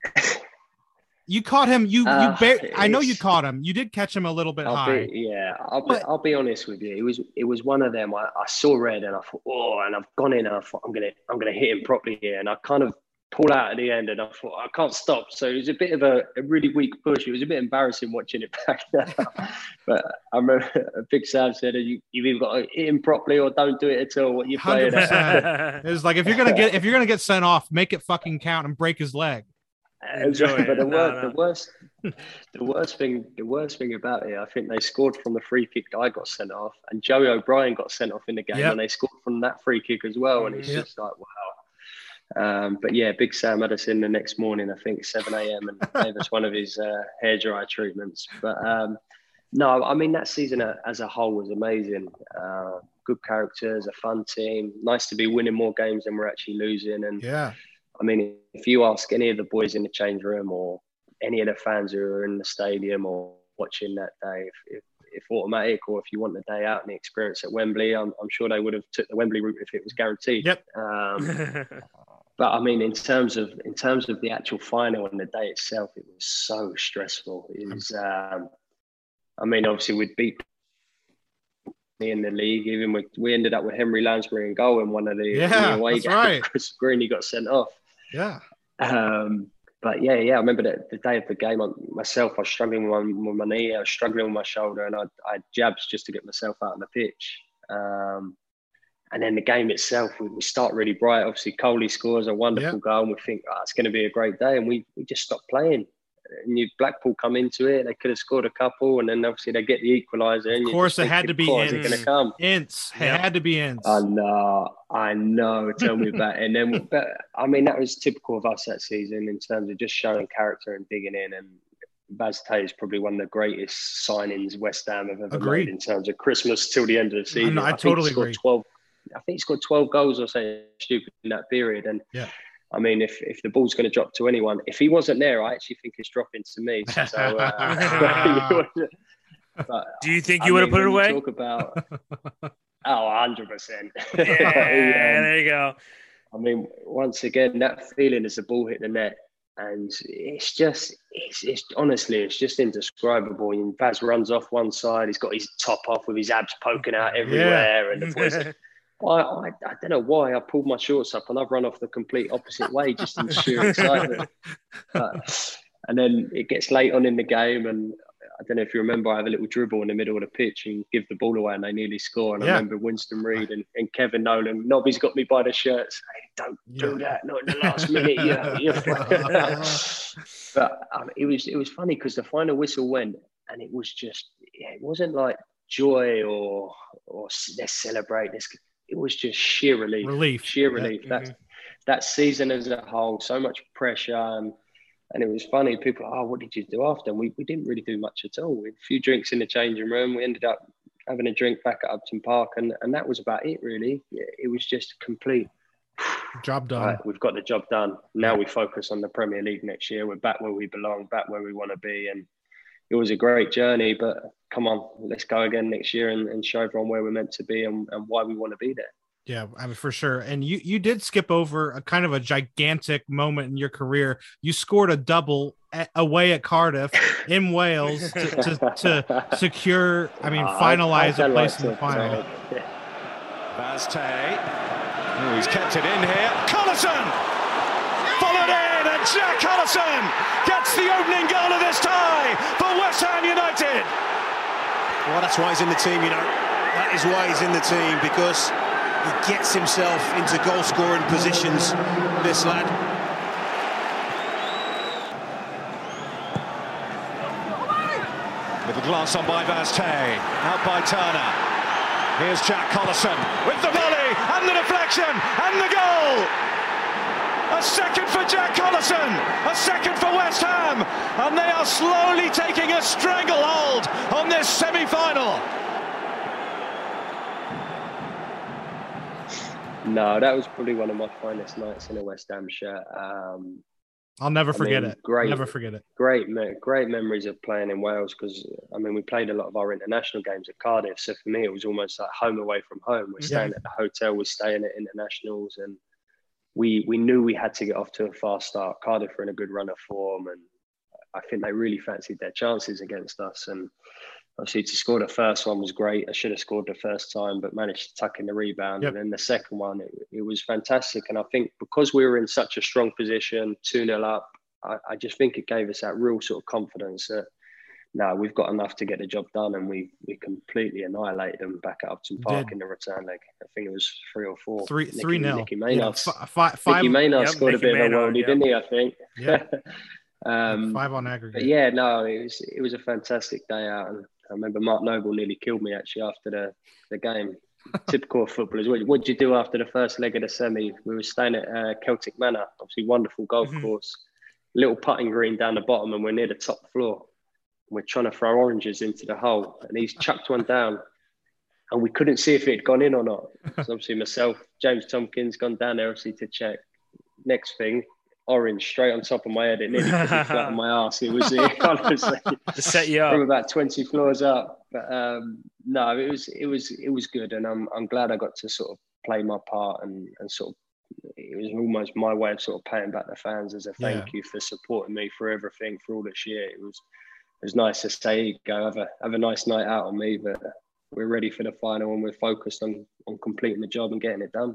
You caught him. You Uh, you. Ba- I know you it's- caught him. You did catch him a little bit I'll high. be, yeah, I'll be, But- I'll be honest with you. It was it was one of them. I, I saw red and I thought, oh, and I've gone in and I thought I'm gonna I'm gonna hit him properly here, and I kind of pulled out at the end and I thought I can't stop. So it was a bit of a, a really weak push. It was a bit embarrassing watching it back now. But I remember Big Sam said, you, you've either got to hit him properly or don't do it at all. What you playing one hundred at? percent. It's like if you're gonna get if you're gonna get sent off, make it fucking count and break his leg. Enjoy it. But the, No, wor- no. the worst, the worst thing, the worst thing about it, I think they scored from the free kick that I got sent off, and Joey O'Brien got sent off in the game, Yep. and they scored from that free kick as well. And it's Yep. just like, wow. Um, but yeah, Big Sam had us in the next morning, I think seven a.m. and gave us one of his uh, hairdryer treatments. But um, no, I mean that season uh, as a whole was amazing. Uh, good characters, a fun team. Nice to be winning more games than we're actually losing. And Yeah. I mean, if you ask any of the boys in the change room or any of the fans who are in the stadium or watching that day, if, if, if automatic or if you want the day out and the experience at Wembley, I'm, I'm sure they would have took the Wembley route if it was guaranteed. Yep. Um, but I mean, in terms of in terms of the actual final and the day itself, it was so stressful. It was. Um, I mean, obviously we'd beat in the league. Even with, we ended up with Henry Lansbury in goal in one of the, in Yeah, the away that's games. right. Chris Greeny got sent off. Yeah. Um, but yeah, yeah, I remember that the day of the game, I, myself, I was struggling with my, with my knee, I was struggling with my shoulder, and I, I had jabs just to get myself out on the pitch. Um, and then the game itself, we, we start really bright. Obviously, Coley scores a wonderful Yep. goal, and we think, oh, it's going to be a great day. And we, we just stopped playing. And you Blackpool come into it, they could have scored a couple, and then obviously they get the equaliser. And Of you course, just it had to be "Oh, is it Ince. going to come?" Ince. It Yep. had to be Ince. I know, I know. Tell me about it. And then, but I mean, that was typical of us that season in terms of just showing character and digging in. And Baz Tay is probably one of the greatest signings West Ham have ever Agreed. made in terms of Christmas till the end of the season. I think he totally scored agree. twelve. I think he scored twelve goals or something stupid in that period. And yeah. I mean, if, if the ball's going to drop to anyone, if he wasn't there, I actually think it's dropping to me. So, uh, but, do you think I you would have mean, put it away? Talk about, oh, one hundred percent. Yeah, um, there you go. I mean, once again, that feeling as the ball hit the net, and it's just, it's, it's honestly, it's just indescribable. And Baz runs off one side, he's got his top off with his abs poking out everywhere, yeah. and the boys. I, I, I don't know why I pulled my shorts up and I've run off the complete opposite way just in sheer excitement. But, and then it gets late on in the game, and I don't know if you remember, I have a little dribble in the middle of the pitch and give the ball away and they nearly score. And yeah. I remember Winston Reid and, and Kevin Nolan, Nobby's got me by the shirt saying, don't yeah. do that, not in the last minute. Yeah, yeah. But um, it was it was funny because the final whistle went and it was just, it wasn't like joy or, or let's celebrate this. It was just sheer relief. Relief. Sheer relief. Yeah. That, mm-hmm. that season as a whole, so much pressure. And, and it was funny. People, oh, what did you do after? And we, we didn't really do much at all. We had a few drinks in the changing room. We ended up having a drink back at Upton Park. And, and that was about it, really. It was just complete. Job done. Right, we've got the job done. Now we focus on the Premier League next year. We're back where we belong, back where we want to be. And it was a great journey, but come on, let's go again next year and, and show everyone where we're meant to be and, and why we want to be there. Yeah, I mean, for sure. And you, you did skip over a kind of a gigantic moment in your career. You scored a double at, away at Cardiff in Wales to, to, to secure, I mean, uh, finalize a place like in the final. Yeah. Baz Tay. Oh, he's kept it in here. Collison! Followed in, and Jack Collison gets the opening goal of this tie for West Ham United. Well, that's why he's in the team, you know. That is why he's in the team, because he gets himself into goal-scoring positions, this lad. Little glance on by Baz Tay, out by Turner. Here's Jack Collison with the volley, and the deflection, and the goal! A second for Jack Collison, a second for West Ham, and they are slowly taking a stranglehold on this semi-final. No, that was probably one of my finest nights in a West Ham shirt. Um, I'll never forget I mean, it. Great, never forget it. Great, great memories of playing in Wales because, I mean, we played a lot of our international games at Cardiff. So for me, it was almost like home away from home. We're staying yeah. at the hotel, we're staying at internationals, and we we knew we had to get off to a fast start. Cardiff were in a good run of form, and I think they really fancied their chances against us. And obviously to score the first one was great. I should have scored the first time, but managed to tuck in the rebound. Yep. And then the second one, it, it was fantastic. And I think because we were in such a strong position, two nil up, I, I just think it gave us that real sort of confidence that, no, we've got enough to get the job done. And we we completely annihilated them back at Upton Park Did. in the return leg. I think it was three or four. Three, Nicky, three nil. Nicky Maynard. Yeah, f- five, five, Nicky Maynard yep, scored Nicky a bit Maynard, of a worldie, yep. didn't he, I think? Yeah. um, five on aggregate. But yeah, no, it was, it was a fantastic day out. And I remember Mark Noble nearly killed me actually after the, the game. Typical of footballers. What, what did you do after the first leg of the semi? We were staying at uh, Celtic Manor, obviously wonderful golf mm-hmm. course. Little putting green down the bottom, and we're near the top floor. And we're trying to throw oranges into the hole, and he's chucked one down, and we couldn't see if it had gone in or not. So obviously myself, James Tompkins, gone down there obviously to check. Next thing, orange straight on top of my head. It nearly put me flat on my ass. It was it, honestly to set you up from about twenty floors up. But um, no, it was it was it was good, and I'm I'm glad I got to sort of play my part and and sort of. It was almost my way of sort of paying back the fans as a thank yeah. you for supporting me for everything for all this year. It was it was nice to say, go have a have a nice night out on me, but we're ready for the final and we're focused on on completing the job and getting it done.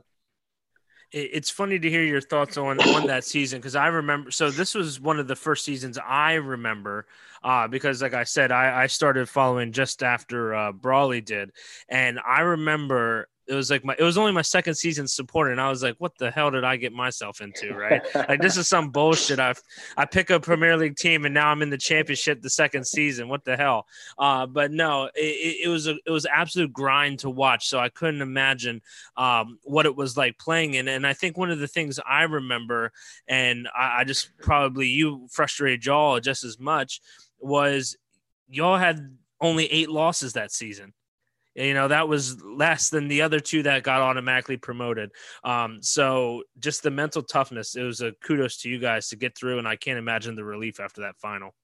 It's funny to hear your thoughts on, on that season because I remember. So this was one of the first seasons I remember uh, because, like I said, I, I started following just after uh, Brawley did, and I remember. It was like my, it was only my second season supporting. And I was like, what the hell did I get myself into? Right. Like this is some bullshit. I've, I pick a Premier League team and now I'm in the championship the second season. What the hell? Uh, but no, it, it was a, it was absolute grind to watch. So I couldn't imagine um, what it was like playing in. And I think one of the things I remember, and I, I just probably you frustrated y'all just as much, was y'all had only eight losses that season. You know, that was less than the other two that got automatically promoted. Um, so just the mental toughness, it was a kudos to you guys to get through. And I can't imagine the relief after that final.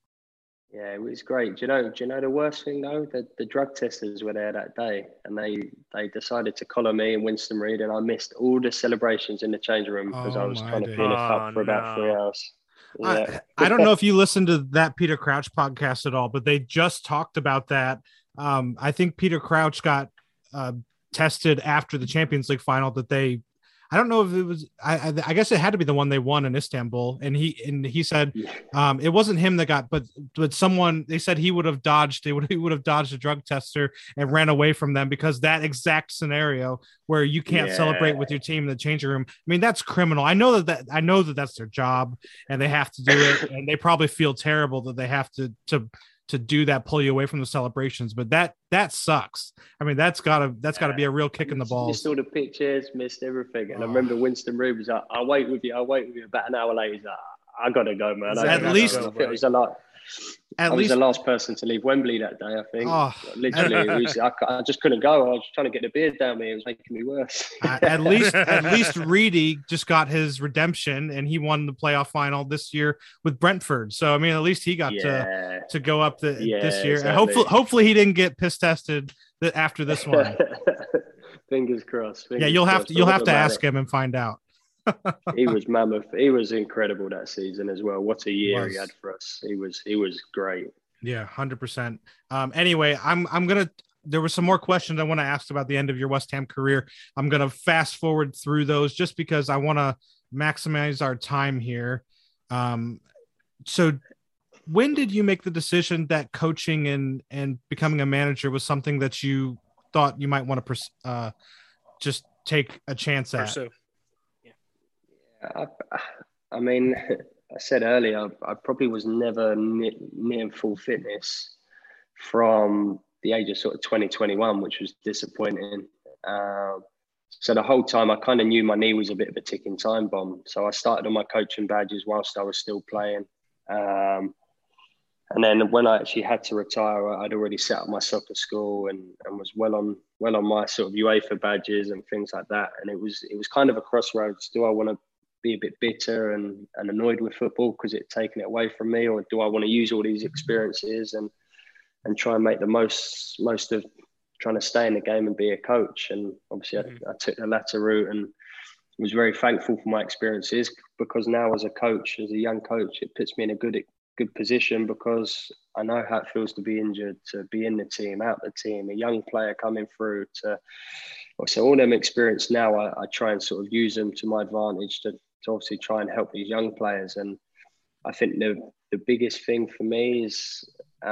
Yeah, it was great. Do you know? Do you know the worst thing though? The the drug testers were there that day, and they they decided to collar me and Winston Reid, and I missed all the celebrations in the change room because Oh, I was my trying to days. pee in a Oh, cup for about three no. hours. Yeah. I, I don't know if you listened to that Peter Crouch podcast at all, but they just talked about that. Um, I think Peter Crouch got uh, tested after the Champions League final that they, I don't know if it was, I, I, I guess it had to be the one they won in Istanbul. And he, and he said um, it wasn't him that got, but, but someone, they said he would have dodged, they would, he would have dodged a drug tester and ran away from them because that exact scenario where you can't Yeah. celebrate with your team in the changing room. I mean, that's criminal. I know that, that I know that that's their job and they have to do it. And they probably feel terrible that they have to, to, to do that, pull you away from the celebrations, but that that sucks. I mean, that's gotta that's gotta be a real kick in the balls. Missed all the pictures, missed everything. And Oh. I remember Winston Reid was like, I'll wait with you, I'll wait with you. About an hour later, he's like, I gotta go, man. I At gotta least- go. I think it was a lot. At I was least, the last person to leave Wembley that day, I think. Oh. Literally, it was, I, I just couldn't go. I was trying to get the beard down me. It was making me worse. uh, at least at least Reedy just got his redemption and he won the playoff final this year with Brentford. So I mean, at least he got to yeah. to go up the, Yeah, this year. And exactly. hopefully, hopefully he didn't get piss tested th- after this one. Fingers crossed. Yeah, fingers you'll have crossed. to you'll What have to about ask it? him and find out. He was mammoth. He was incredible that season as well. What a year Was. he had for us. He was he was great. Yeah, one hundred percent. Um, anyway, I'm I'm gonna. There were some more questions I want to ask about the end of your West Ham career. I'm gonna fast forward through those just because I want to maximize our time here. Um, so, when did you make the decision that coaching and and becoming a manager was something that you thought you might want to pers- uh, just take a chance at? Pursue. I, I mean, I said earlier, I probably was never near, near full fitness from the age of sort of twenty, twenty-one, which was disappointing. Um, so the whole time I kind of knew my knee was a bit of a ticking time bomb. So I started on my coaching badges whilst I was still playing. Um, and then when I actually had to retire, I'd already set up my soccer school and, and was well on well on my sort of UEFA badges and things like that. And it was it was kind of a crossroads. Do I want to be a bit bitter and, and annoyed with football because it's taken it away from me, or do I want to use all these experiences and and try and make the most most of trying to stay in the game and be a coach? And obviously mm-hmm. I, I took the latter route and was very thankful for my experiences, because now as a coach, as a young coach, it puts me in a good good position because I know how it feels to be injured, to be in the team, out the team, a young player coming through. To so all them experience now, I, I try and sort of use them to my advantage to, to obviously try and help these young players. And I think the the biggest thing for me is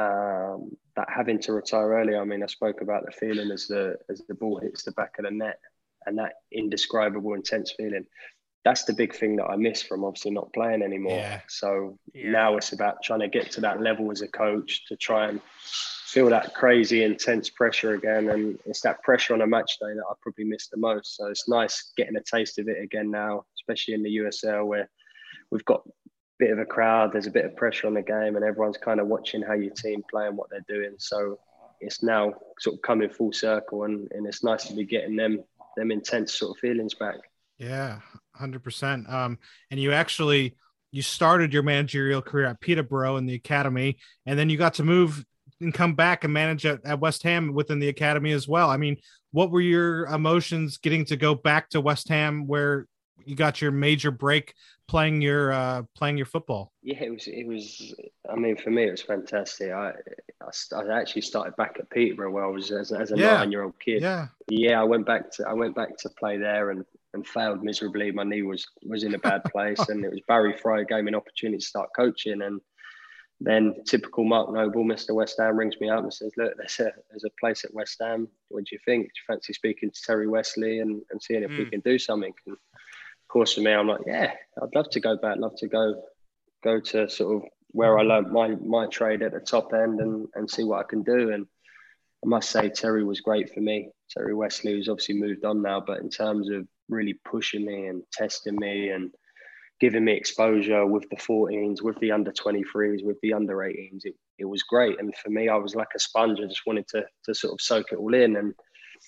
um, that having to retire early. I mean, I spoke about the feeling as the as the ball hits the back of the net, and that indescribable, intense feeling. That's the big thing that I miss from obviously not playing anymore. Yeah. So Yeah. now it's about trying to get to that level as a coach to try and feel that crazy, intense pressure again. And it's that pressure on a match day that I probably miss the most. So it's nice getting a taste of it again now, especially in the U S L where we've got a bit of a crowd, there's a bit of pressure on the game and everyone's kind of watching how your team play and what they're doing. So it's now sort of coming full circle, and, and it's nice to be getting them them intense sort of feelings back. Yeah, one hundred percent. Um, and you actually, you started your managerial career at Peterborough in the academy, and then you got to move and come back and manage at, at West Ham within the academy as well. I mean, what were your emotions getting to go back to West Ham where you got your major break playing your uh, playing your football? Yeah, it was, it was, I mean, for me, it was fantastic. I, I, I actually started back at Peterborough where I was as, as a Yeah. nine-year-old kid. Yeah. Yeah, I went back to I went back to play there and, and failed miserably. My knee was was in a bad place, and it was Barry Fry gave me an opportunity to start coaching. And then typical Mark Noble, Mister West Ham, rings me up and says, "Look, there's a there's a place at West Ham. What do you think? Do you fancy speaking to Terry Wesley and, and seeing if we Mm. can do something?" And of course, for me, I'm like, "Yeah, I'd love to go back. Love to go go to sort of where I learned my my trade at the top end and and see what I can do." And I must say, Terry was great for me. Terry Wesley, who's obviously moved on now, but in terms of really pushing me and testing me and giving me exposure with the fourteens, with the under twenty-threes, with the under eighteens, it, it was great. And for me, I was like a sponge. I just wanted to to sort of soak it all in. And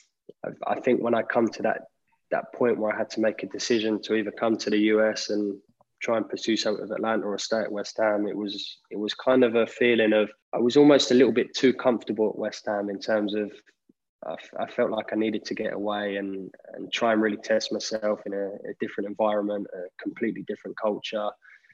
I, I think when I come to that that point where I had to make a decision to either come to the U S and try and pursue something with Atlanta or stay at West Ham, it was it was kind of a feeling of, I was almost a little bit too comfortable at West Ham in terms of, I, I felt like I needed to get away and, and try and really test myself in a, a different environment, a completely different culture,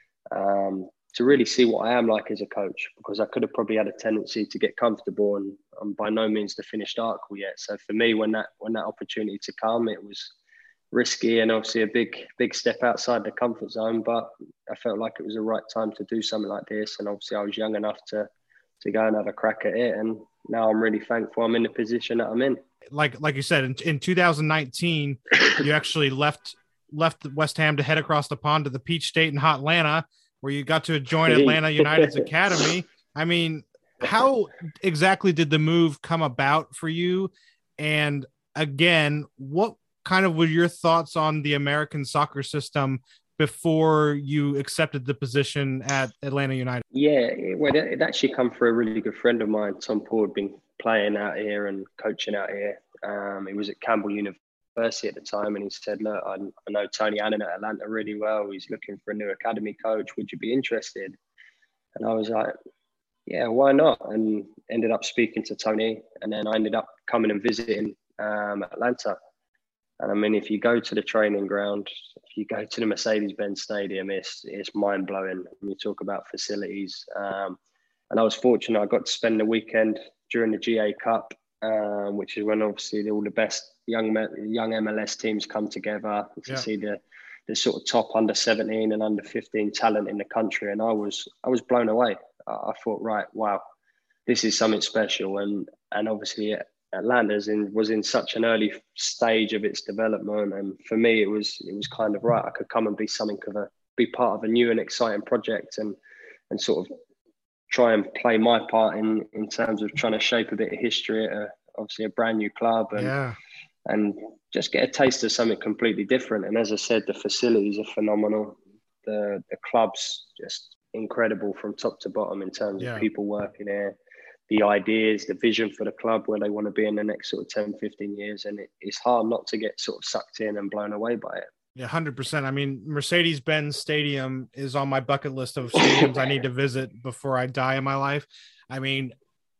um, to really see what I am like as a coach, because I could have probably had a tendency to get comfortable, and I'm by no means the finished article yet. So for me, when that when that opportunity to come, it was risky and obviously a big, big step outside the comfort zone, but I felt like it was the right time to do something like this. And obviously I was young enough to, to go and have a crack at it. And now I'm really thankful I'm in the position that I'm in. Like, like you said, in, in two thousand nineteen, you actually left, left West Ham to head across the pond to the Peach State in Hotlanta, where you got to join Atlanta United's academy. I mean, how exactly did the move come about for you? And again, what kind of were your thoughts on the American soccer system before you accepted the position at Atlanta United? Yeah, well, it actually come from a really good friend of mine. Tom Paul had been playing out here and coaching out here. Um, he was at Campbell University at the time, and he said, look, I, I know Tony Allen at Atlanta really well. He's looking for a new academy coach. Would you be interested? And I was like, yeah, why not? And ended up speaking to Tony, and then I ended up coming and visiting um, Atlanta. And I mean, if you go to the training ground, if you go to the Mercedes-Benz Stadium, it's it's mind-blowing when you talk about facilities. Um, and I was fortunate. I got to spend the weekend during the G A Cup, um, which is when obviously all the best young young M L S teams come together to yeah. see the the sort of top under seventeen and under fifteen talent in the country. And I was I was blown away. I thought, right, wow, this is something special. And and obviously Atlanta's in was in such an early stage of its development, and for me, it was it was kind of right. I could come and be something of a be part of a new and exciting project, and and sort of try and play my part in in terms of trying to shape a bit of history at a, obviously a brand new club, and yeah. and just get a taste of something completely different. And as I said, the facilities are phenomenal. The the club's just incredible from top to bottom in terms yeah. of people working here, the ideas, the vision for the club, where they want to be in the next sort of ten, fifteen years. And it, it's hard not to get sort of sucked in and blown away by it. Yeah, one hundred percent. I mean, Mercedes-Benz Stadium is on my bucket list of stadiums I need to visit before I die in my life. I mean,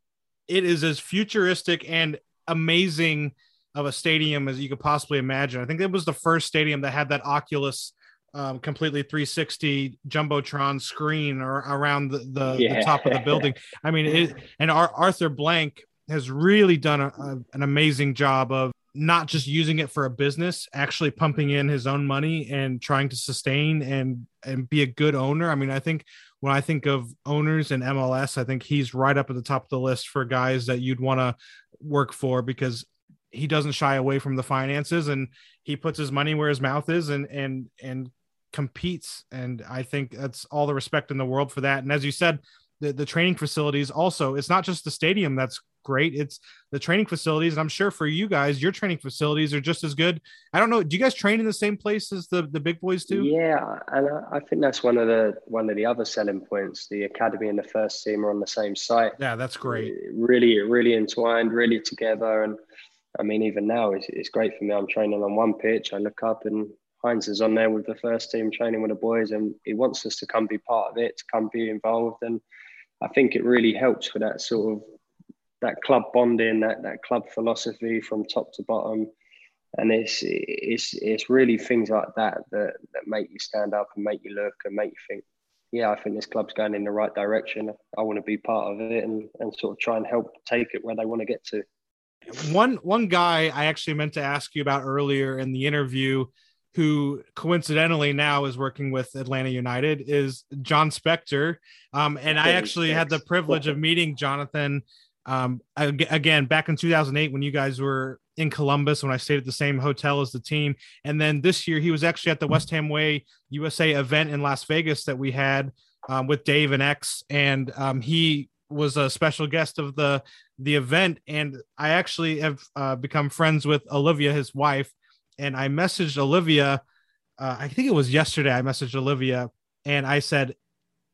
it is as futuristic and amazing of a stadium as you could possibly imagine. I think it was the first stadium that had that Oculus um, completely three sixty Jumbotron screen or around the, the, yeah. the top of the building. I mean, it, and our, Arthur Blank has really done a, a, an amazing job of not just using it for a business, actually pumping in his own money and trying to sustain and, and be a good owner. I mean, I think when I think of owners in M L S, I think he's right up at the top of the list for guys that you'd want to work for, because he doesn't shy away from the finances and he puts his money where his mouth is and, and, and competes. And I think that's all the respect in the world for that. And as you said, the, the training facilities also, it's not just the stadium that's great, it's the training facilities. And I'm sure for you guys, your training facilities are just as good. I don't know, do you guys train in the same place as the, the big boys do? Yeah, and I think that's one of the one of the other selling points. The academy and the first team are on the same site. Yeah, that's great. Really, really entwined, really together. And I mean, even now, it's, it's great for me. I'm training on one pitch. I look up and Heinz is on there with the first team training with the boys, and he wants us to come be part of it, to come be involved. And I think it really helps for that sort of that club bonding, that that club philosophy from top to bottom. And it's it's it's really things like that that that make you stand up and make you look and make you think, yeah, I think this club's going in the right direction. I want to be part of it and, and sort of try and help take it where they want to get to. One one guy I actually meant to ask you about earlier in the interview, who coincidentally now is working with Atlanta United, is John Spector. Um, and I actually had the privilege of meeting Jonathan um, again back in two thousand eight when you guys were in Columbus, when I stayed at the same hotel as the team. And then this year he was actually at the West Ham Way U S A event in Las Vegas that we had um, with Dave and X. And um, he was a special guest of the, the event. And I actually have uh, become friends with Olivia, his wife. And I messaged Olivia, uh, I think it was yesterday, I messaged Olivia and I said,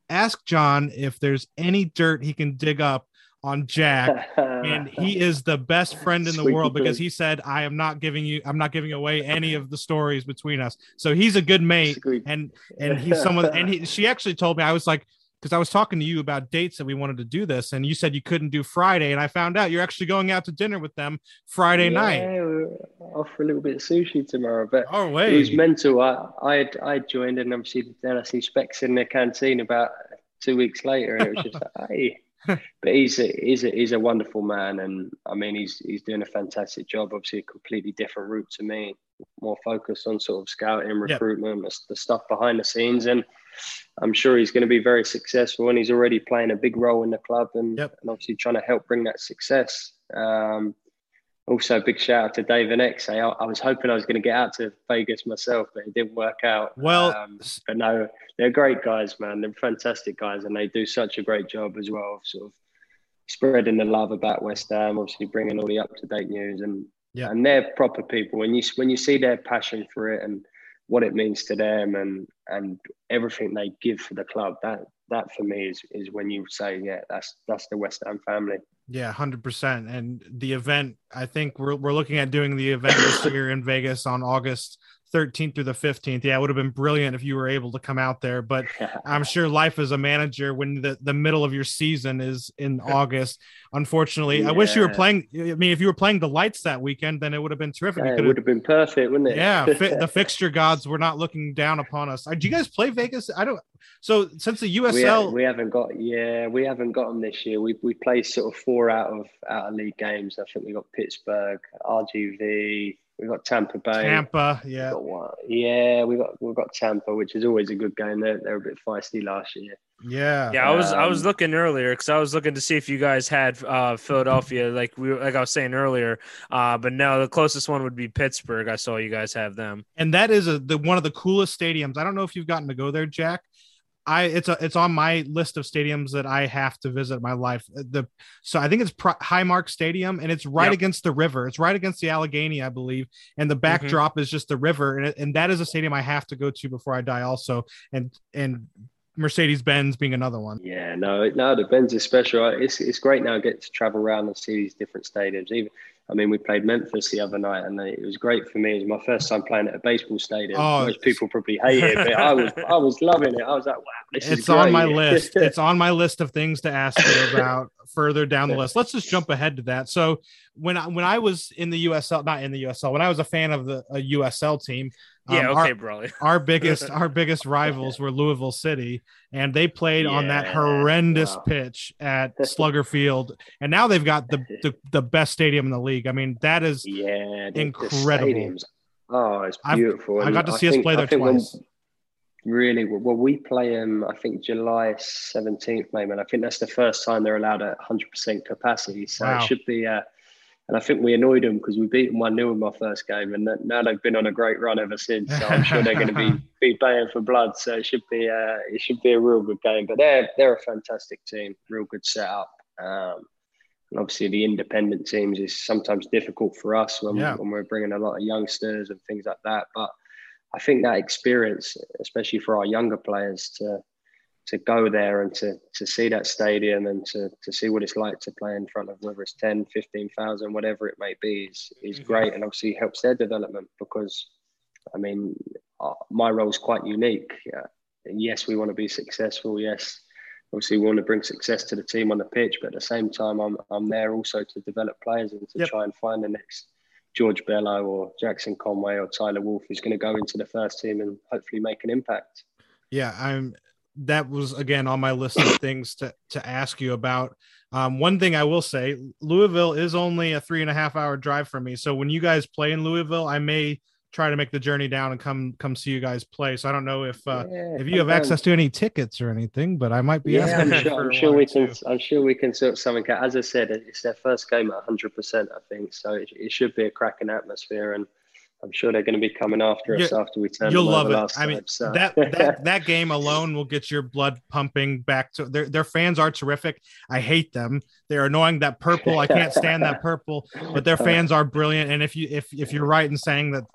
ask John if there's any dirt he can dig up on Jack, and he is the best friend in the Squeaky world because clean. he said, I am not giving you, I'm not giving away any of the stories between us. So he's a good mate. Squeak. And, and he's someone, and he, she actually told me, I was like, because I was talking to you about dates that we wanted to do this, and you said you couldn't do Friday, and I found out you're actually going out to dinner with them Friday yeah, night. We're off for a little bit of sushi tomorrow, but Oh, wait. it was mental. I I had, I joined, and obviously then I see Specs in the canteen about two weeks later, and it was just like, hey. But he's a, he's a he's a wonderful man, and I mean he's he's doing a fantastic job. Obviously, a completely different route to me, more focused on sort of scouting, recruitment, yep. the stuff behind the scenes, and I'm sure he's going to be very successful. And he's already playing a big role in the club, and, yep. and obviously trying to help bring that success. Um, Also, big shout out to Dave and X. I, I was hoping I was going to get out to Vegas myself, but it didn't work out. Well, um, but no, they're great guys, man. They're fantastic guys, and they do such a great job as well of sort of spreading the love about West Ham. Obviously, bringing all the up to date news, and yeah. and they're proper people. When you when you see their passion for it and what it means to them, and and everything they give for the club, that that for me is is when you say, yeah, that's that's the West Ham family. Yeah, one hundred percent. And the event, I think we're we're looking at doing the event this year in Vegas on August thirteenth through the fifteenth. Yeah, it would have been brilliant if you were able to come out there, but I'm sure life as a manager when the, the middle of your season is in August, unfortunately. Yeah. I wish you were playing. I mean, if you were playing the lights that weekend, then it would have been terrific. Yeah, it would have been perfect, wouldn't it? Yeah, fi- the fixture gods were not looking down upon us. Do you guys play Vegas? I don't. So since the U S L, we, have, we haven't got. Yeah, we haven't got them this year. We we played sort of four out of out of league games. I think we got Pittsburgh, R G V. We got Tampa Bay. Tampa, yeah. We got one. Yeah, we got we got Tampa, which is always a good game. They're they're a bit feisty last year. Yeah, yeah. I was um, I was looking earlier because I was looking to see if you guys had uh, Philadelphia, like we like I was saying earlier. Uh, but no, the closest one would be Pittsburgh. I saw you guys have them, and that is a the one of the coolest stadiums. I don't know if you've gotten to go there, Jack. I it's a it's on my list of stadiums that I have to visit in my life. The so I think it's Pro, Highmark Stadium, and it's right yep. against the river. It's right against the Allegheny, I believe, and the backdrop mm-hmm. is just the river, and it, and that is a stadium I have to go to before I die. Also, and and Mercedes-Benz being another one. Yeah, no, no, the Benz is special. It's it's great now. I get to travel around and see these different stadiums. Even I mean, we played Memphis the other night, and it was great for me. It was my first time playing at a baseball stadium. Oh, Most people probably hate it, but I was I was loving it. I was like, wow, this it's is great. on my list. It's on my list of things to ask you about further down the list. Let's just jump ahead to that. So when I, when I was in the U S L, not in the U S L, when I was a fan of the a U S L team, yeah, um, okay, our, bro. our biggest our biggest rivals were Louisville City, and they played yeah, on that horrendous wow. pitch at Slugger Field, and now they've got the, the the best stadium in the league. I mean, that is yeah, the, incredible. The oh, it's beautiful. I got to see I us think, play there twice. When, really, well, we play them. Um, I think July seventeenth, maybe. And I think that's the first time they're allowed at one hundred percent capacity. So wow. it should be. Uh, And I think we annoyed them because we beat them one nil in my first game, and now they've been on a great run ever since. So I'm sure they're going to be be baying for blood. So it should be uh, it should be a real good game. But they're they're a fantastic team, real good setup. Um, and obviously the independent teams is sometimes difficult for us when yeah. when we're bringing a lot of youngsters and things like that. But I think that experience, especially for our younger players, to to go there and to to see that stadium and to to see what it's like to play in front of whether it's ten, fifteen thousand, whatever it may be, is is mm-hmm. great, and obviously helps their development because, I mean, uh, my role is quite unique. Yeah. Yes, we want to be successful. Yes, obviously we want to bring success to the team on the pitch, but at the same time, I'm I'm there also to develop players and to yep. try and find the next George Bello or Jackson Conway or Tyler Wolff who's going to go into the first team and hopefully make an impact. Yeah, I'm. That was again on my list of things to, to ask you about. Um, one thing I will say, Louisville is only a three and a half hour drive from me. So when you guys play in Louisville, I may try to make the journey down and come, come see you guys play. So I don't know if, uh, yeah, if you have access to any tickets or anything, but I might be yeah, asking. I'm sure, I'm sure we can, I'm sure we can sort something out. As I said, it's their first game at one hundred percent, I think. So it, it should be a cracking atmosphere, and I'm sure they're going to be coming after us You're, after we turn You'll them love over it. last I mean, time, so. that, that that game alone will get your blood pumping back to their their fans are terrific. I hate them. They're annoying. That purple, I can't stand that purple. But their fans are brilliant. And if you if if you're right in saying that that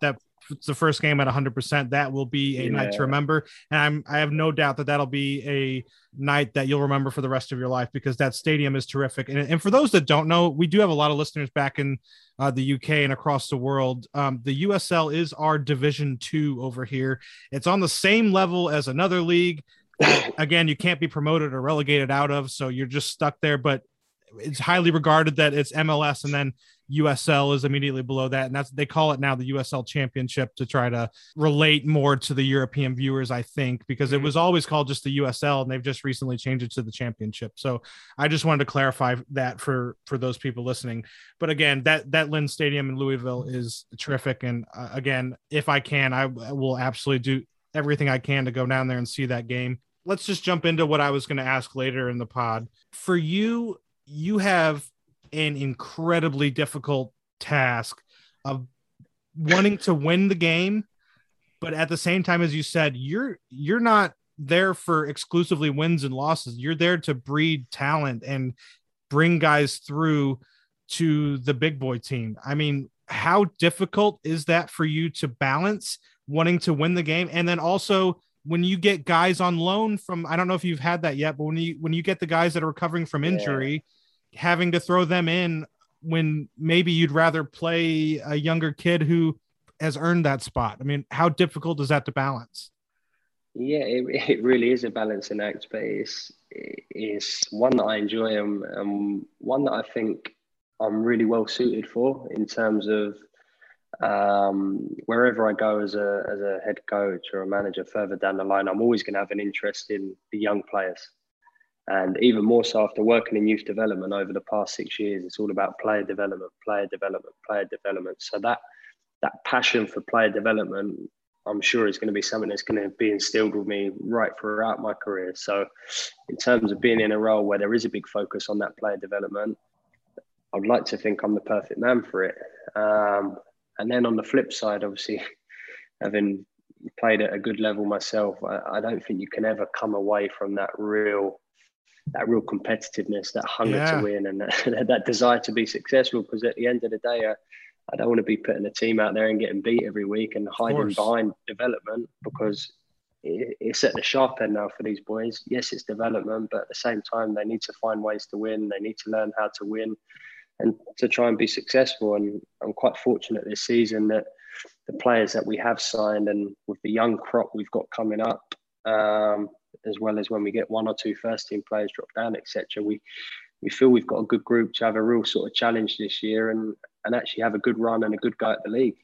it's the first game at one hundred percent, that will be a yeah. night to remember. And I'm, I have no doubt that that'll be a night that you'll remember for the rest of your life, because that stadium is terrific. And, and for those that don't know, we do have a lot of listeners back in uh, the U K and across the world. Um, the U S L is our Division Two over here. It's on the same level as another league that, again, you can't be promoted or relegated out of. So you're just stuck there, but it's highly regarded that it's M L S, and then U S L is immediately below that. And that's, they call it now the U S L Championship to try to relate more to the European viewers, I think, because it was always called just the U S L and they've just recently changed it to the championship. So I just wanted to clarify that for, for those people listening. But again, that, that Lynn Stadium in Louisville is terrific. And uh, again, if I can, I will absolutely do everything I can to go down there and see that game. Let's just jump into what I was going to ask later in the pod. For you, you have an incredibly difficult task of wanting to win the game, but at the same time, as you said, you're you're not there for exclusively wins and losses. You're there to breed talent and bring guys through to the big boy team. I mean, how difficult is that for you to balance wanting to win the game, and then also when you get guys on loan from, I don't know if you've had that yet, but when you when you get the guys that are recovering from injury, yeah. having to throw them in when maybe you'd rather play a younger kid who has earned that spot. I mean, how difficult is that to balance? Yeah, it, it really is a balancing act, but it's, it's one that I enjoy and, and one that I think I'm really well suited for in terms of um, wherever I go as a, as a head coach or a manager further down the line, I'm always going to have an interest in the young players. And even more so after working in youth development over the past six years, it's all about player development, player development, player development. So that that passion for player development, I'm sure is going to be something that's going to be instilled with me right throughout my career. So in terms of being in a role where there is a big focus on that player development, I'd like to think I'm the perfect man for it. Um, and then on the flip side, obviously, having played at a good level myself, I, I don't think you can ever come away from that real that real competitiveness, that hunger yeah. to win, and that, that desire to be successful. Because at the end of the day, I, I don't want to be putting a team out there and getting beat every week and hiding behind development, because it, it's at the sharp end now for these boys. Yes, it's development, but at the same time, they need to find ways to win. They need to learn how to win and to try and be successful. And I'm quite fortunate this season that the players that we have signed, and with the young crop we've got coming up, um, as well as when we get one or two first team players drop down, et cetera, we we feel we've got a good group to have a real sort of challenge this year and and actually have a good run and a good go at the league.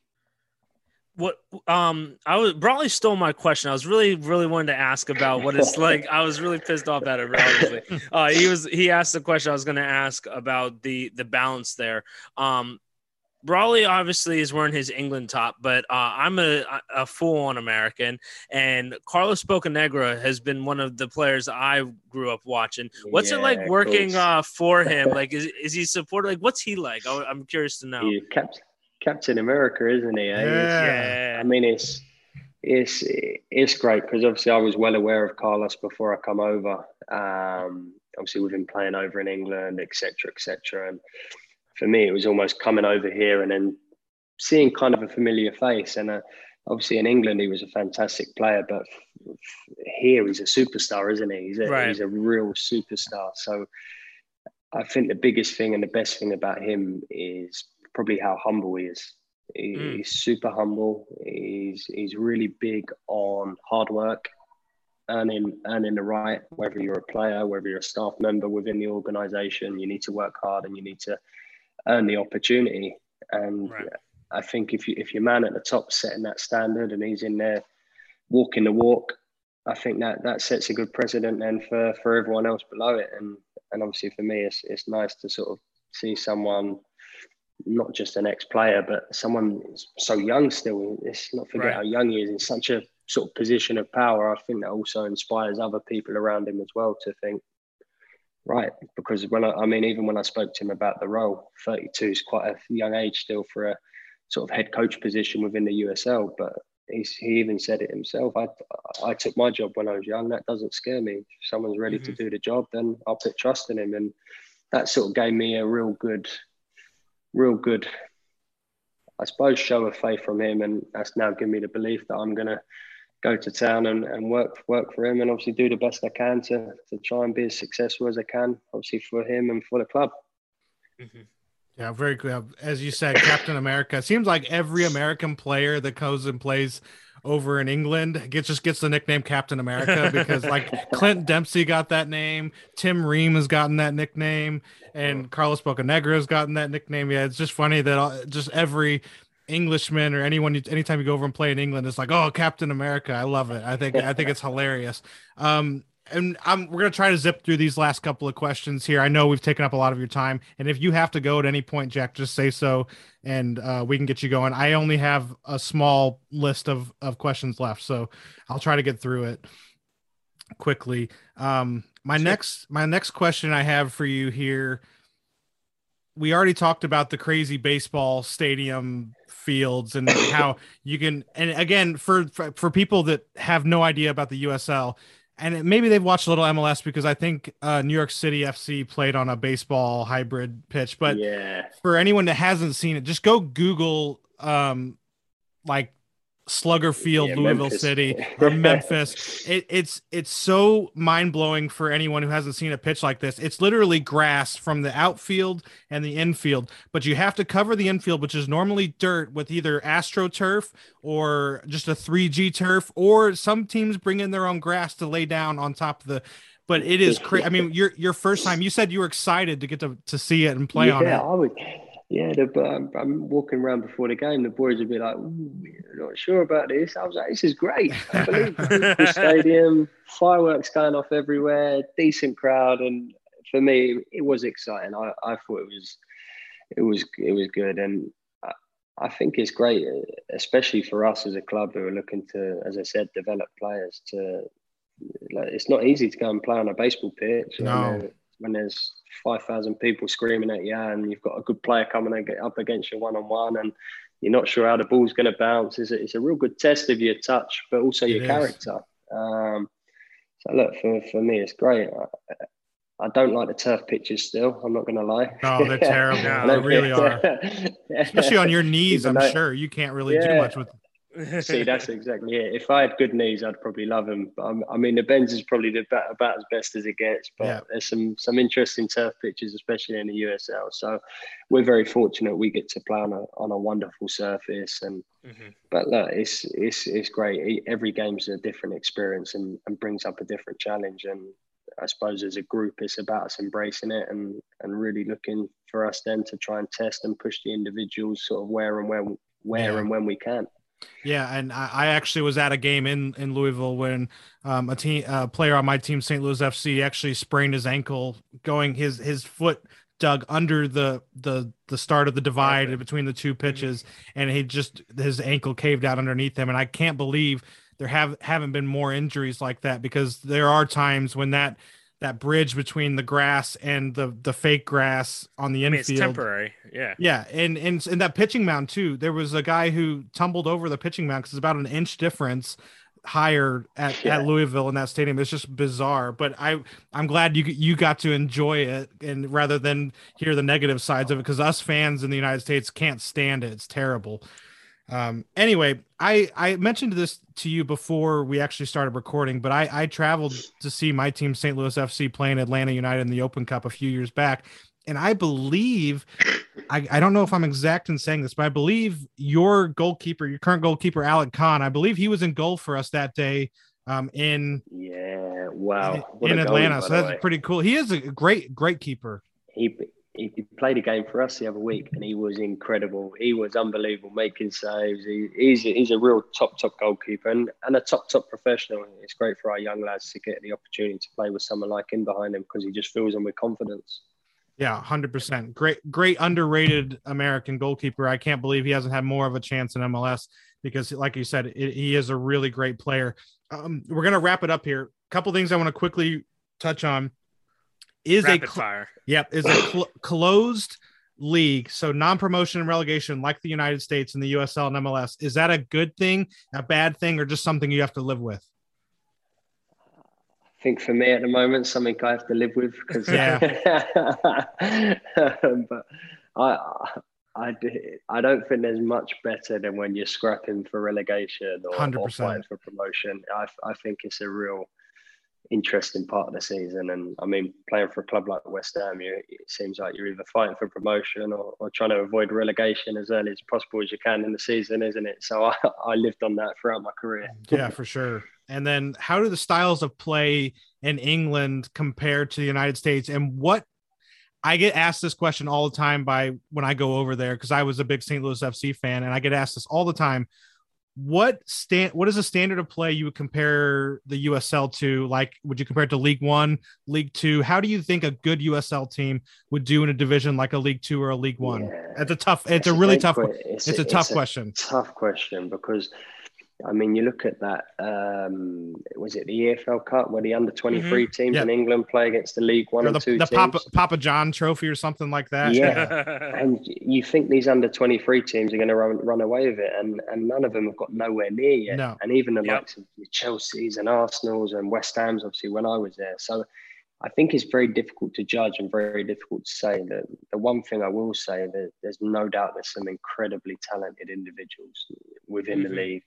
What um I was Brawley stole my question. I was really really wanting to ask about what it's like. I was really pissed off at it. Honestly, uh, he was he asked the question I was going to ask about the the balance there. Um, Brawley obviously is wearing his England top, but uh, I'm a, a full-on American, and Carlos Bocanegra has been one of the players I grew up watching. What's yeah, it like working uh, for him? Like, is is he supported? Like, what's he like? I, I'm curious to know. Yeah, Captain, Captain America, isn't he? Eh? Yeah. I mean, it's it's it's great because obviously I was well aware of Carlos before I come over. Um, obviously, we've been playing over in England, et cetera, et cetera, and for me, it was almost coming over here and then seeing kind of a familiar face. And uh, obviously in England, he was a fantastic player, but f- here he's a superstar, isn't he? He's a, right. he's a real superstar. So I think the biggest thing and the best thing about him is probably how humble he is. He, mm. He's super humble. He's he's really big on hard work, earning earning the right. Whether you're a player, whether you're a staff member within the organisation, you need to work hard and you need to earn the opportunity. And right. I think if you if your man at the top setting that standard and he's in there walking the walk, I think that that sets a good precedent then for for everyone else below it. And and obviously for me, it's it's nice to sort of see someone, not just an ex-player, but someone so young still. Let's not forget right. how young he is in such a sort of position of power. I think that also inspires other people around him as well to think, right, because when I, I mean, even when I spoke to him about the role, thirty-two is quite a young age still for a sort of head coach position within the U S L. But he's, he even said it himself. I I took my job when I was young. That doesn't scare me. If someone's ready mm-hmm. to do the job, then I'll put trust in him. And that sort of gave me a real good, real good, I suppose, show of faith from him, and that's now given me the belief that I'm going to go to town and, and work work for him, and obviously do the best I can to to try and be as successful as I can, obviously for him and for the club. Mm-hmm. Yeah, very good. As you said, Captain America. It seems like every American player that goes and plays over in England gets just gets the nickname Captain America, because like Clint Dempsey got that name, Tim Ream has gotten that nickname, and Carlos Bocanegra has gotten that nickname. Yeah, it's just funny that just every Englishman or anyone, anytime you go over and play in England, it's like, oh, Captain America. I love it. I think I think it's hilarious. Um, and I'm, we're going to try to zip through these last couple of questions here. I know we've taken up a lot of your time, and if you have to go at any point, Jack, just say so, and uh, we can get you going. I only have a small list of, of questions left, so I'll try to get through it quickly. Um, my sure. next, my next question I have for you here, we already talked about the crazy baseball stadium fields and how you can, and again, for, for, for people that have no idea about the U S L, and maybe they've watched a little M L S, because I think uh, New York City F C played on a baseball hybrid pitch. But yeah, for anyone that hasn't seen it, just go Google um, like Slugger Field, yeah, Louisville Memphis. City or Memphis. It, it's it's so mind blowing for anyone who hasn't seen a pitch like this. It's literally grass from the outfield and the infield, but you have to cover the infield, which is normally dirt, with either AstroTurf or just a three G turf, or some teams bring in their own grass to lay down on top of the. But it is crazy. I mean, your your first time, you said you were excited to get to, to see it and play yeah, on it. Yeah, I would. Yeah, the, I'm, I'm walking around before the game. The boys would be like, "We're not sure about this." I was like, "This is great! Unbelievable stadium, fireworks going off everywhere, decent crowd." And for me, it was exciting. I, I thought it was, it was, it was good, and I, I think it's great, especially for us as a club who are looking to, as I said, develop players. To, like, it's not easy to go and play on a baseball pitch. No. When there's five thousand people screaming at you and you've got a good player coming and get up against you one-on-one and you're not sure how the ball's going to bounce, it's a, it's a real good test of your touch, but also your it character. Um, so look, for, for me, it's great. I, I don't like the turf pitches still, I'm not going to lie. No, they're terrible. No, they really are. Especially on your knees, Even I'm though, sure. You can't really yeah. do much with them. See, that's exactly it. If I had good knees, I'd probably love them. But I'm, I mean, the Benz is probably the, about, about as best as it gets. But yeah. there's some some interesting turf pitches, especially in the U S L. So we're very fortunate we get to play on a on a wonderful surface. And mm-hmm. but look, it's it's it's great. Every game's a different experience and, and brings up a different challenge. And I suppose as a group, it's about us embracing it and and really looking for us then to try and test and push the individuals sort of where and when where yeah. and when we can. Yeah, and I, I actually was at a game in, in Louisville when um, a team uh, player on my team, Saint Louis F C, actually sprained his ankle going his his foot dug under the the the start of the divide okay. between the two pitches, and he just his ankle caved out underneath him. And I can't believe there have haven't been more injuries like that, because there are times when that that bridge between the grass and the the fake grass on the I mean, infield. It's temporary. Yeah. Yeah. And, and, and that pitching mound too, there was a guy who tumbled over the pitching mound because it's about an inch difference higher at, yeah. at Louisville in that stadium. It's just bizarre, but I, I'm glad you, you got to enjoy it, and rather than hear the negative sides of it, because us fans in the United States can't stand it. It's terrible. Um, anyway, I, I mentioned this to you before we actually started recording, but I, I traveled to see my team, Saint Louis F C, playing Atlanta United in the Open Cup a few years back. And I believe, I, I don't know if I'm exact in saying this, but I believe your goalkeeper, your current goalkeeper, Alec Kahn, I believe he was in goal for us that day um, in, yeah, wow. in, in Atlanta. Goal, so that's pretty cool. He is a great, great keeper. He, He played a game for us the other week, and he was incredible. He was unbelievable, making saves. He, he's he's a real top top goalkeeper and, and a top top professional. It's great for our young lads to get the opportunity to play with someone like him behind him, because he just fills them with confidence. Yeah, one hundred percent. Great, great underrated American goalkeeper. I can't believe he hasn't had more of a chance in M L S, because, like you said, it, he is a really great player. Um, we're gonna wrap it up here. A couple things I want to quickly touch on. Is Rapid a cl- fire. Yep, is a cl- closed league, so non-promotion and relegation, like the United States and the U S L and M L S. Is that a good thing, a bad thing, or just something you have to live with? I think for me at the moment, something I have to live with, because yeah. but I I, d- I don't think there's much better than when you're scrapping for relegation or, or one hundred percent. fighting for promotion. I, I think it's a real interesting part of the season. And I mean, playing for a club like West Ham, you, it seems like you're either fighting for promotion or, or trying to avoid relegation as early as possible as you can in the season, isn't it? So I, I lived on that throughout my career. Yeah, for sure. And then how do the styles of play in England compare to the United States? And what I get asked this question all the time by when I go over there, because I was a big Saint Louis F C fan, and I get asked this all the time. What stand? What is a standard of play you would compare the U S L to? Like, would you compare it to League One, League Two? How do you think a good U S L team would do in a division like a League Two or a League One? Yeah. It's a tough. It's, It's a a really great tough. que- It's, it's a, a- tough it's a question. Tough question because, I mean, you look at that, um, was it the E F L Cup where the under twenty-three Mhm. teams Yeah. in England play against the League One Or and the, Two the teams? Papa, Papa John Trophy or something like that. Yeah. And you think these under twenty-three teams are going to run, run away with it, and, and none of them have got nowhere near yet. No. And even the Yep. likes of the Chelsea's and Arsenal's and West Ham's, obviously, when I was there. So I think it's very difficult to judge and very difficult to say. That the one thing I will say that there's no doubt there's some incredibly talented individuals within Mhm. the league.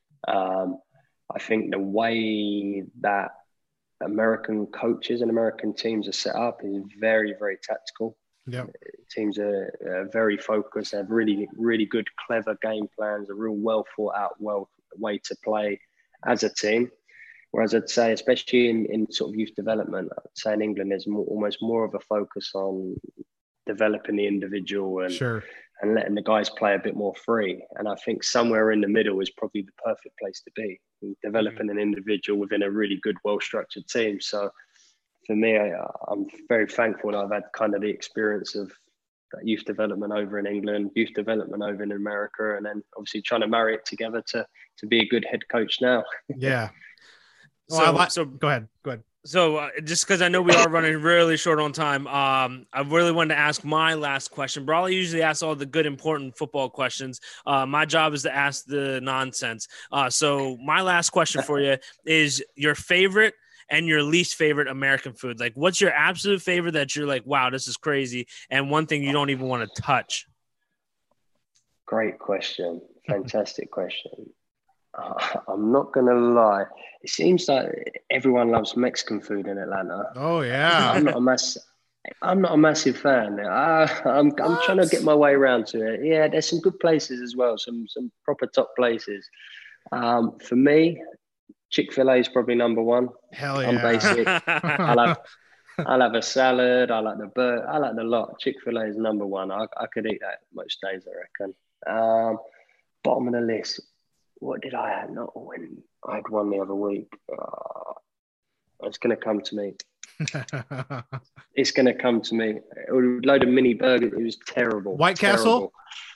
Um, I think the way that American coaches and American teams are set up is very, very tactical. Yep. Teams are, are very focused, have really, really good, clever game plans, a real well thought out well way to play as a team. Whereas I'd say, especially in, in sort of youth development, I'd say in England, there's more, almost more of a focus on developing the individual and, Sure. and letting the guys play a bit more free. And I think somewhere in the middle is probably the perfect place to be, developing an individual within a really good, well-structured team. So for me, I, I'm very thankful that I've had kind of the experience of that youth development over in England, youth development over in America, and then obviously trying to marry it together to to be a good head coach now. Yeah. Well, So, I li- so go ahead. Go ahead. So uh, just because I know we are running really short on time, um, I really wanted to ask my last question. Brawley usually asks all the good, important football questions. Uh, my job is to ask the nonsense. Uh, so my last question for you is your favorite and your least favorite American food. Like, what's your absolute favorite that you're like, wow, this is crazy, and one thing you don't even want to touch? Great question. Fantastic question. Uh, I'm not going to lie. It seems like everyone loves Mexican food in Atlanta. Oh yeah. I'm not a mass. I'm not a massive fan. I, I'm I'm trying to get my way around to it. Yeah, there's some good places as well. Some some proper top places. Um, for me, Chick-fil-A is probably number one. Hell yeah. I'm basic. I'll have I'll have a salad. I like the bird. I like the lot. Chick-fil-A is number one. I I could eat that most days, I reckon. Um, bottom of the list. What did I have? Not when I had one the other week. Uh, it's going to come to me. It's going to come to me. A load of mini burgers. It was terrible. White Castle? Terrible.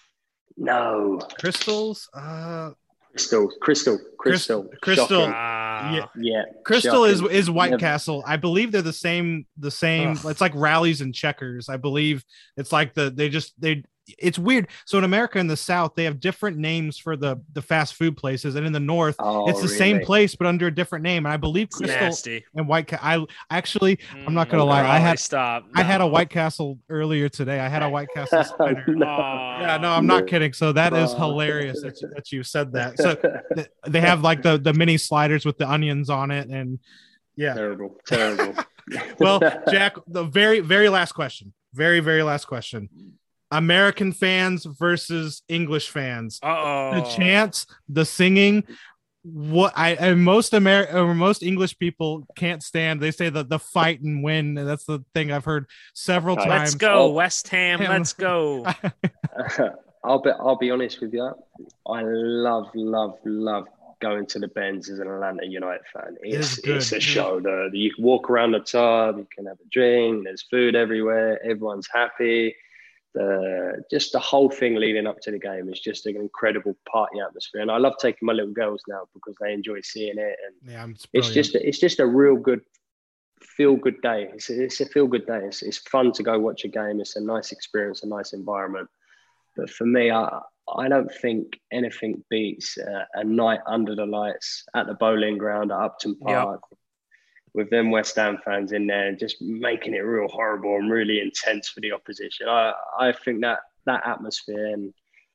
No. Crystals. Uh, Crystal. Crystal. Crystal. Crystal. Shocking. Ah. Yeah. Yeah. Crystal is Shocking. is White Never- Castle. I believe they're the same. The same. Ugh. It's like rallies and checkers. I believe it's like the they just they. It's weird. So in America, in the South, they have different names for the the fast food places, and in the North, Oh, it's the same really? place but under a different name. And I believe Crystal Nasty. and White. Ca- I actually, I'm not gonna Mm, lie. I Brawley, had stop. I had a No. White Castle earlier today. I had a White Castle cider. No. Aw. Yeah, no, I'm not No. kidding. So that is Oh. hilarious that you, that you said that. So th- they have like the the mini sliders with the onions on it, and yeah. Terrible. Terrible. Well, Jack, the very very last question, very very last question: American fans versus English fans. Uh-oh. The chants, the singing. What I and most Amer or most English people can't stand. They say that the fight and win. That's the thing I've heard several Okay. times. Let's go, Oh. West Ham. Ham. Let's go. I'll be I'll be honest with you. I love love love going to the Benz as an Atlanta United fan. is It's good. it's a show. The, you can walk around the tub, you can have a drink. There's food everywhere. Everyone's happy. The just the whole thing leading up to the game is just an incredible party atmosphere. And I love taking my little girls now because they enjoy seeing it. And Yeah, it's, it's just a, it's just a real good feel good day. It's a, it's a feel good day. It's, it's fun to go watch a game. It's a nice experience, a nice environment. But for me, I I don't think anything beats uh, a night under the lights at the bowling ground at Upton Park with them West Ham fans in there, just making it real horrible and really intense for the opposition. I I think that that atmosphere, and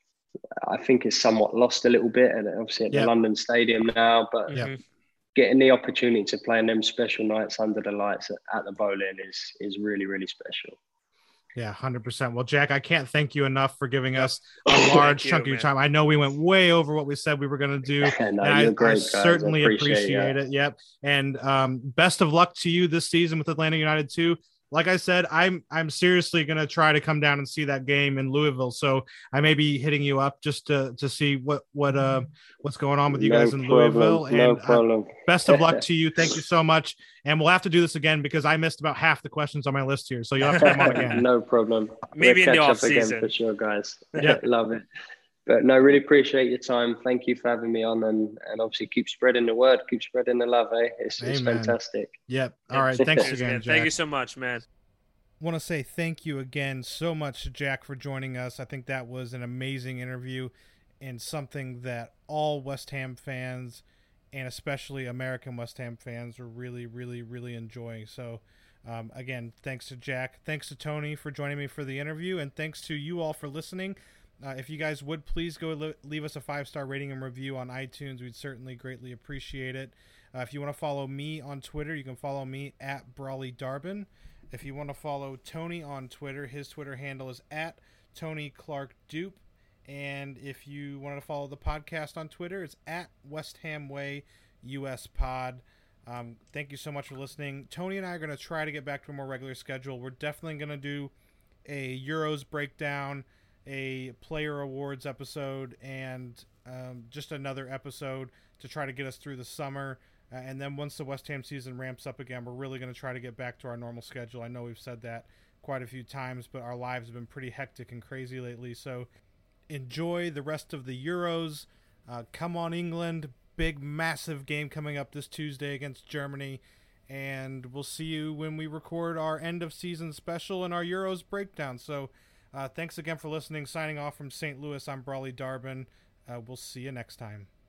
I think it's somewhat lost a little bit, and obviously at the Yep. London Stadium now, but Yep. getting the opportunity to play in them special nights under the lights at, at the Boleyn is is really, really special. Yeah, one hundred percent. Well, Jack, I can't thank you enough for giving Yep. us a large Thank you, chunk of your man. time. I know we went way over what we said we were going to do. no, and you're I, great, I guys. certainly I appreciate, appreciate it. it. Yep. And um, best of luck to you this season with Atlanta United too. Like I said, I'm I'm seriously going to try to come down and see that game in Louisville. So I may be hitting you up just to to see what what uh what's going on with you No guys in problem, Louisville. No And uh, problem. best of luck to you. Thank you so much. And we'll have to do this again because I missed about half the questions on my list here. So you'll have to come on again. No problem. Maybe We'll in the catch off up again season. for sure, guys. Yeah. Love it. But no, really appreciate your time. Thank you for having me on, and, and obviously keep spreading the word, keep spreading the love. Eh? It's, it's Amen. fantastic. Yep. All right. Thanks Cheers, again, man. Jack. Thank you so much, man. Want to say thank you again so much to Jack for joining us. I think that was an amazing interview and something that all West Ham fans and especially American West Ham fans were really, really, really enjoying. So, um, again, thanks to Jack. Thanks to Tony for joining me for the interview, and thanks to you all for listening. Uh, if you guys would please go li- leave us a five-star rating and review on iTunes, we'd certainly greatly appreciate it. Uh, if you want to follow me on Twitter, you can follow me at Brawley Darbin. If you want to follow Tony on Twitter, his Twitter handle is at Tony Clark Dupe. And if you want to follow the podcast on Twitter, it's at West Ham Way U S Pod. Um, thank you so much for listening. Tony and I are going to try to get back to a more regular schedule. We're definitely going to do a Euros breakdown, a player awards episode, and um, just another episode to try to get us through the summer. Uh, and then once the West Ham season ramps up again, we're really going to try to get back to our normal schedule. I know we've said that quite a few times, but our lives have been pretty hectic and crazy lately. So enjoy the rest of the Euros. Uh, come on, England. Big, massive game coming up this Tuesday against Germany. And we'll see you when we record our end of season special and our Euros breakdown. So uh, thanks again for listening. Signing off from Saint Louis, I'm Brawley Darbin. Uh, we'll see you next time.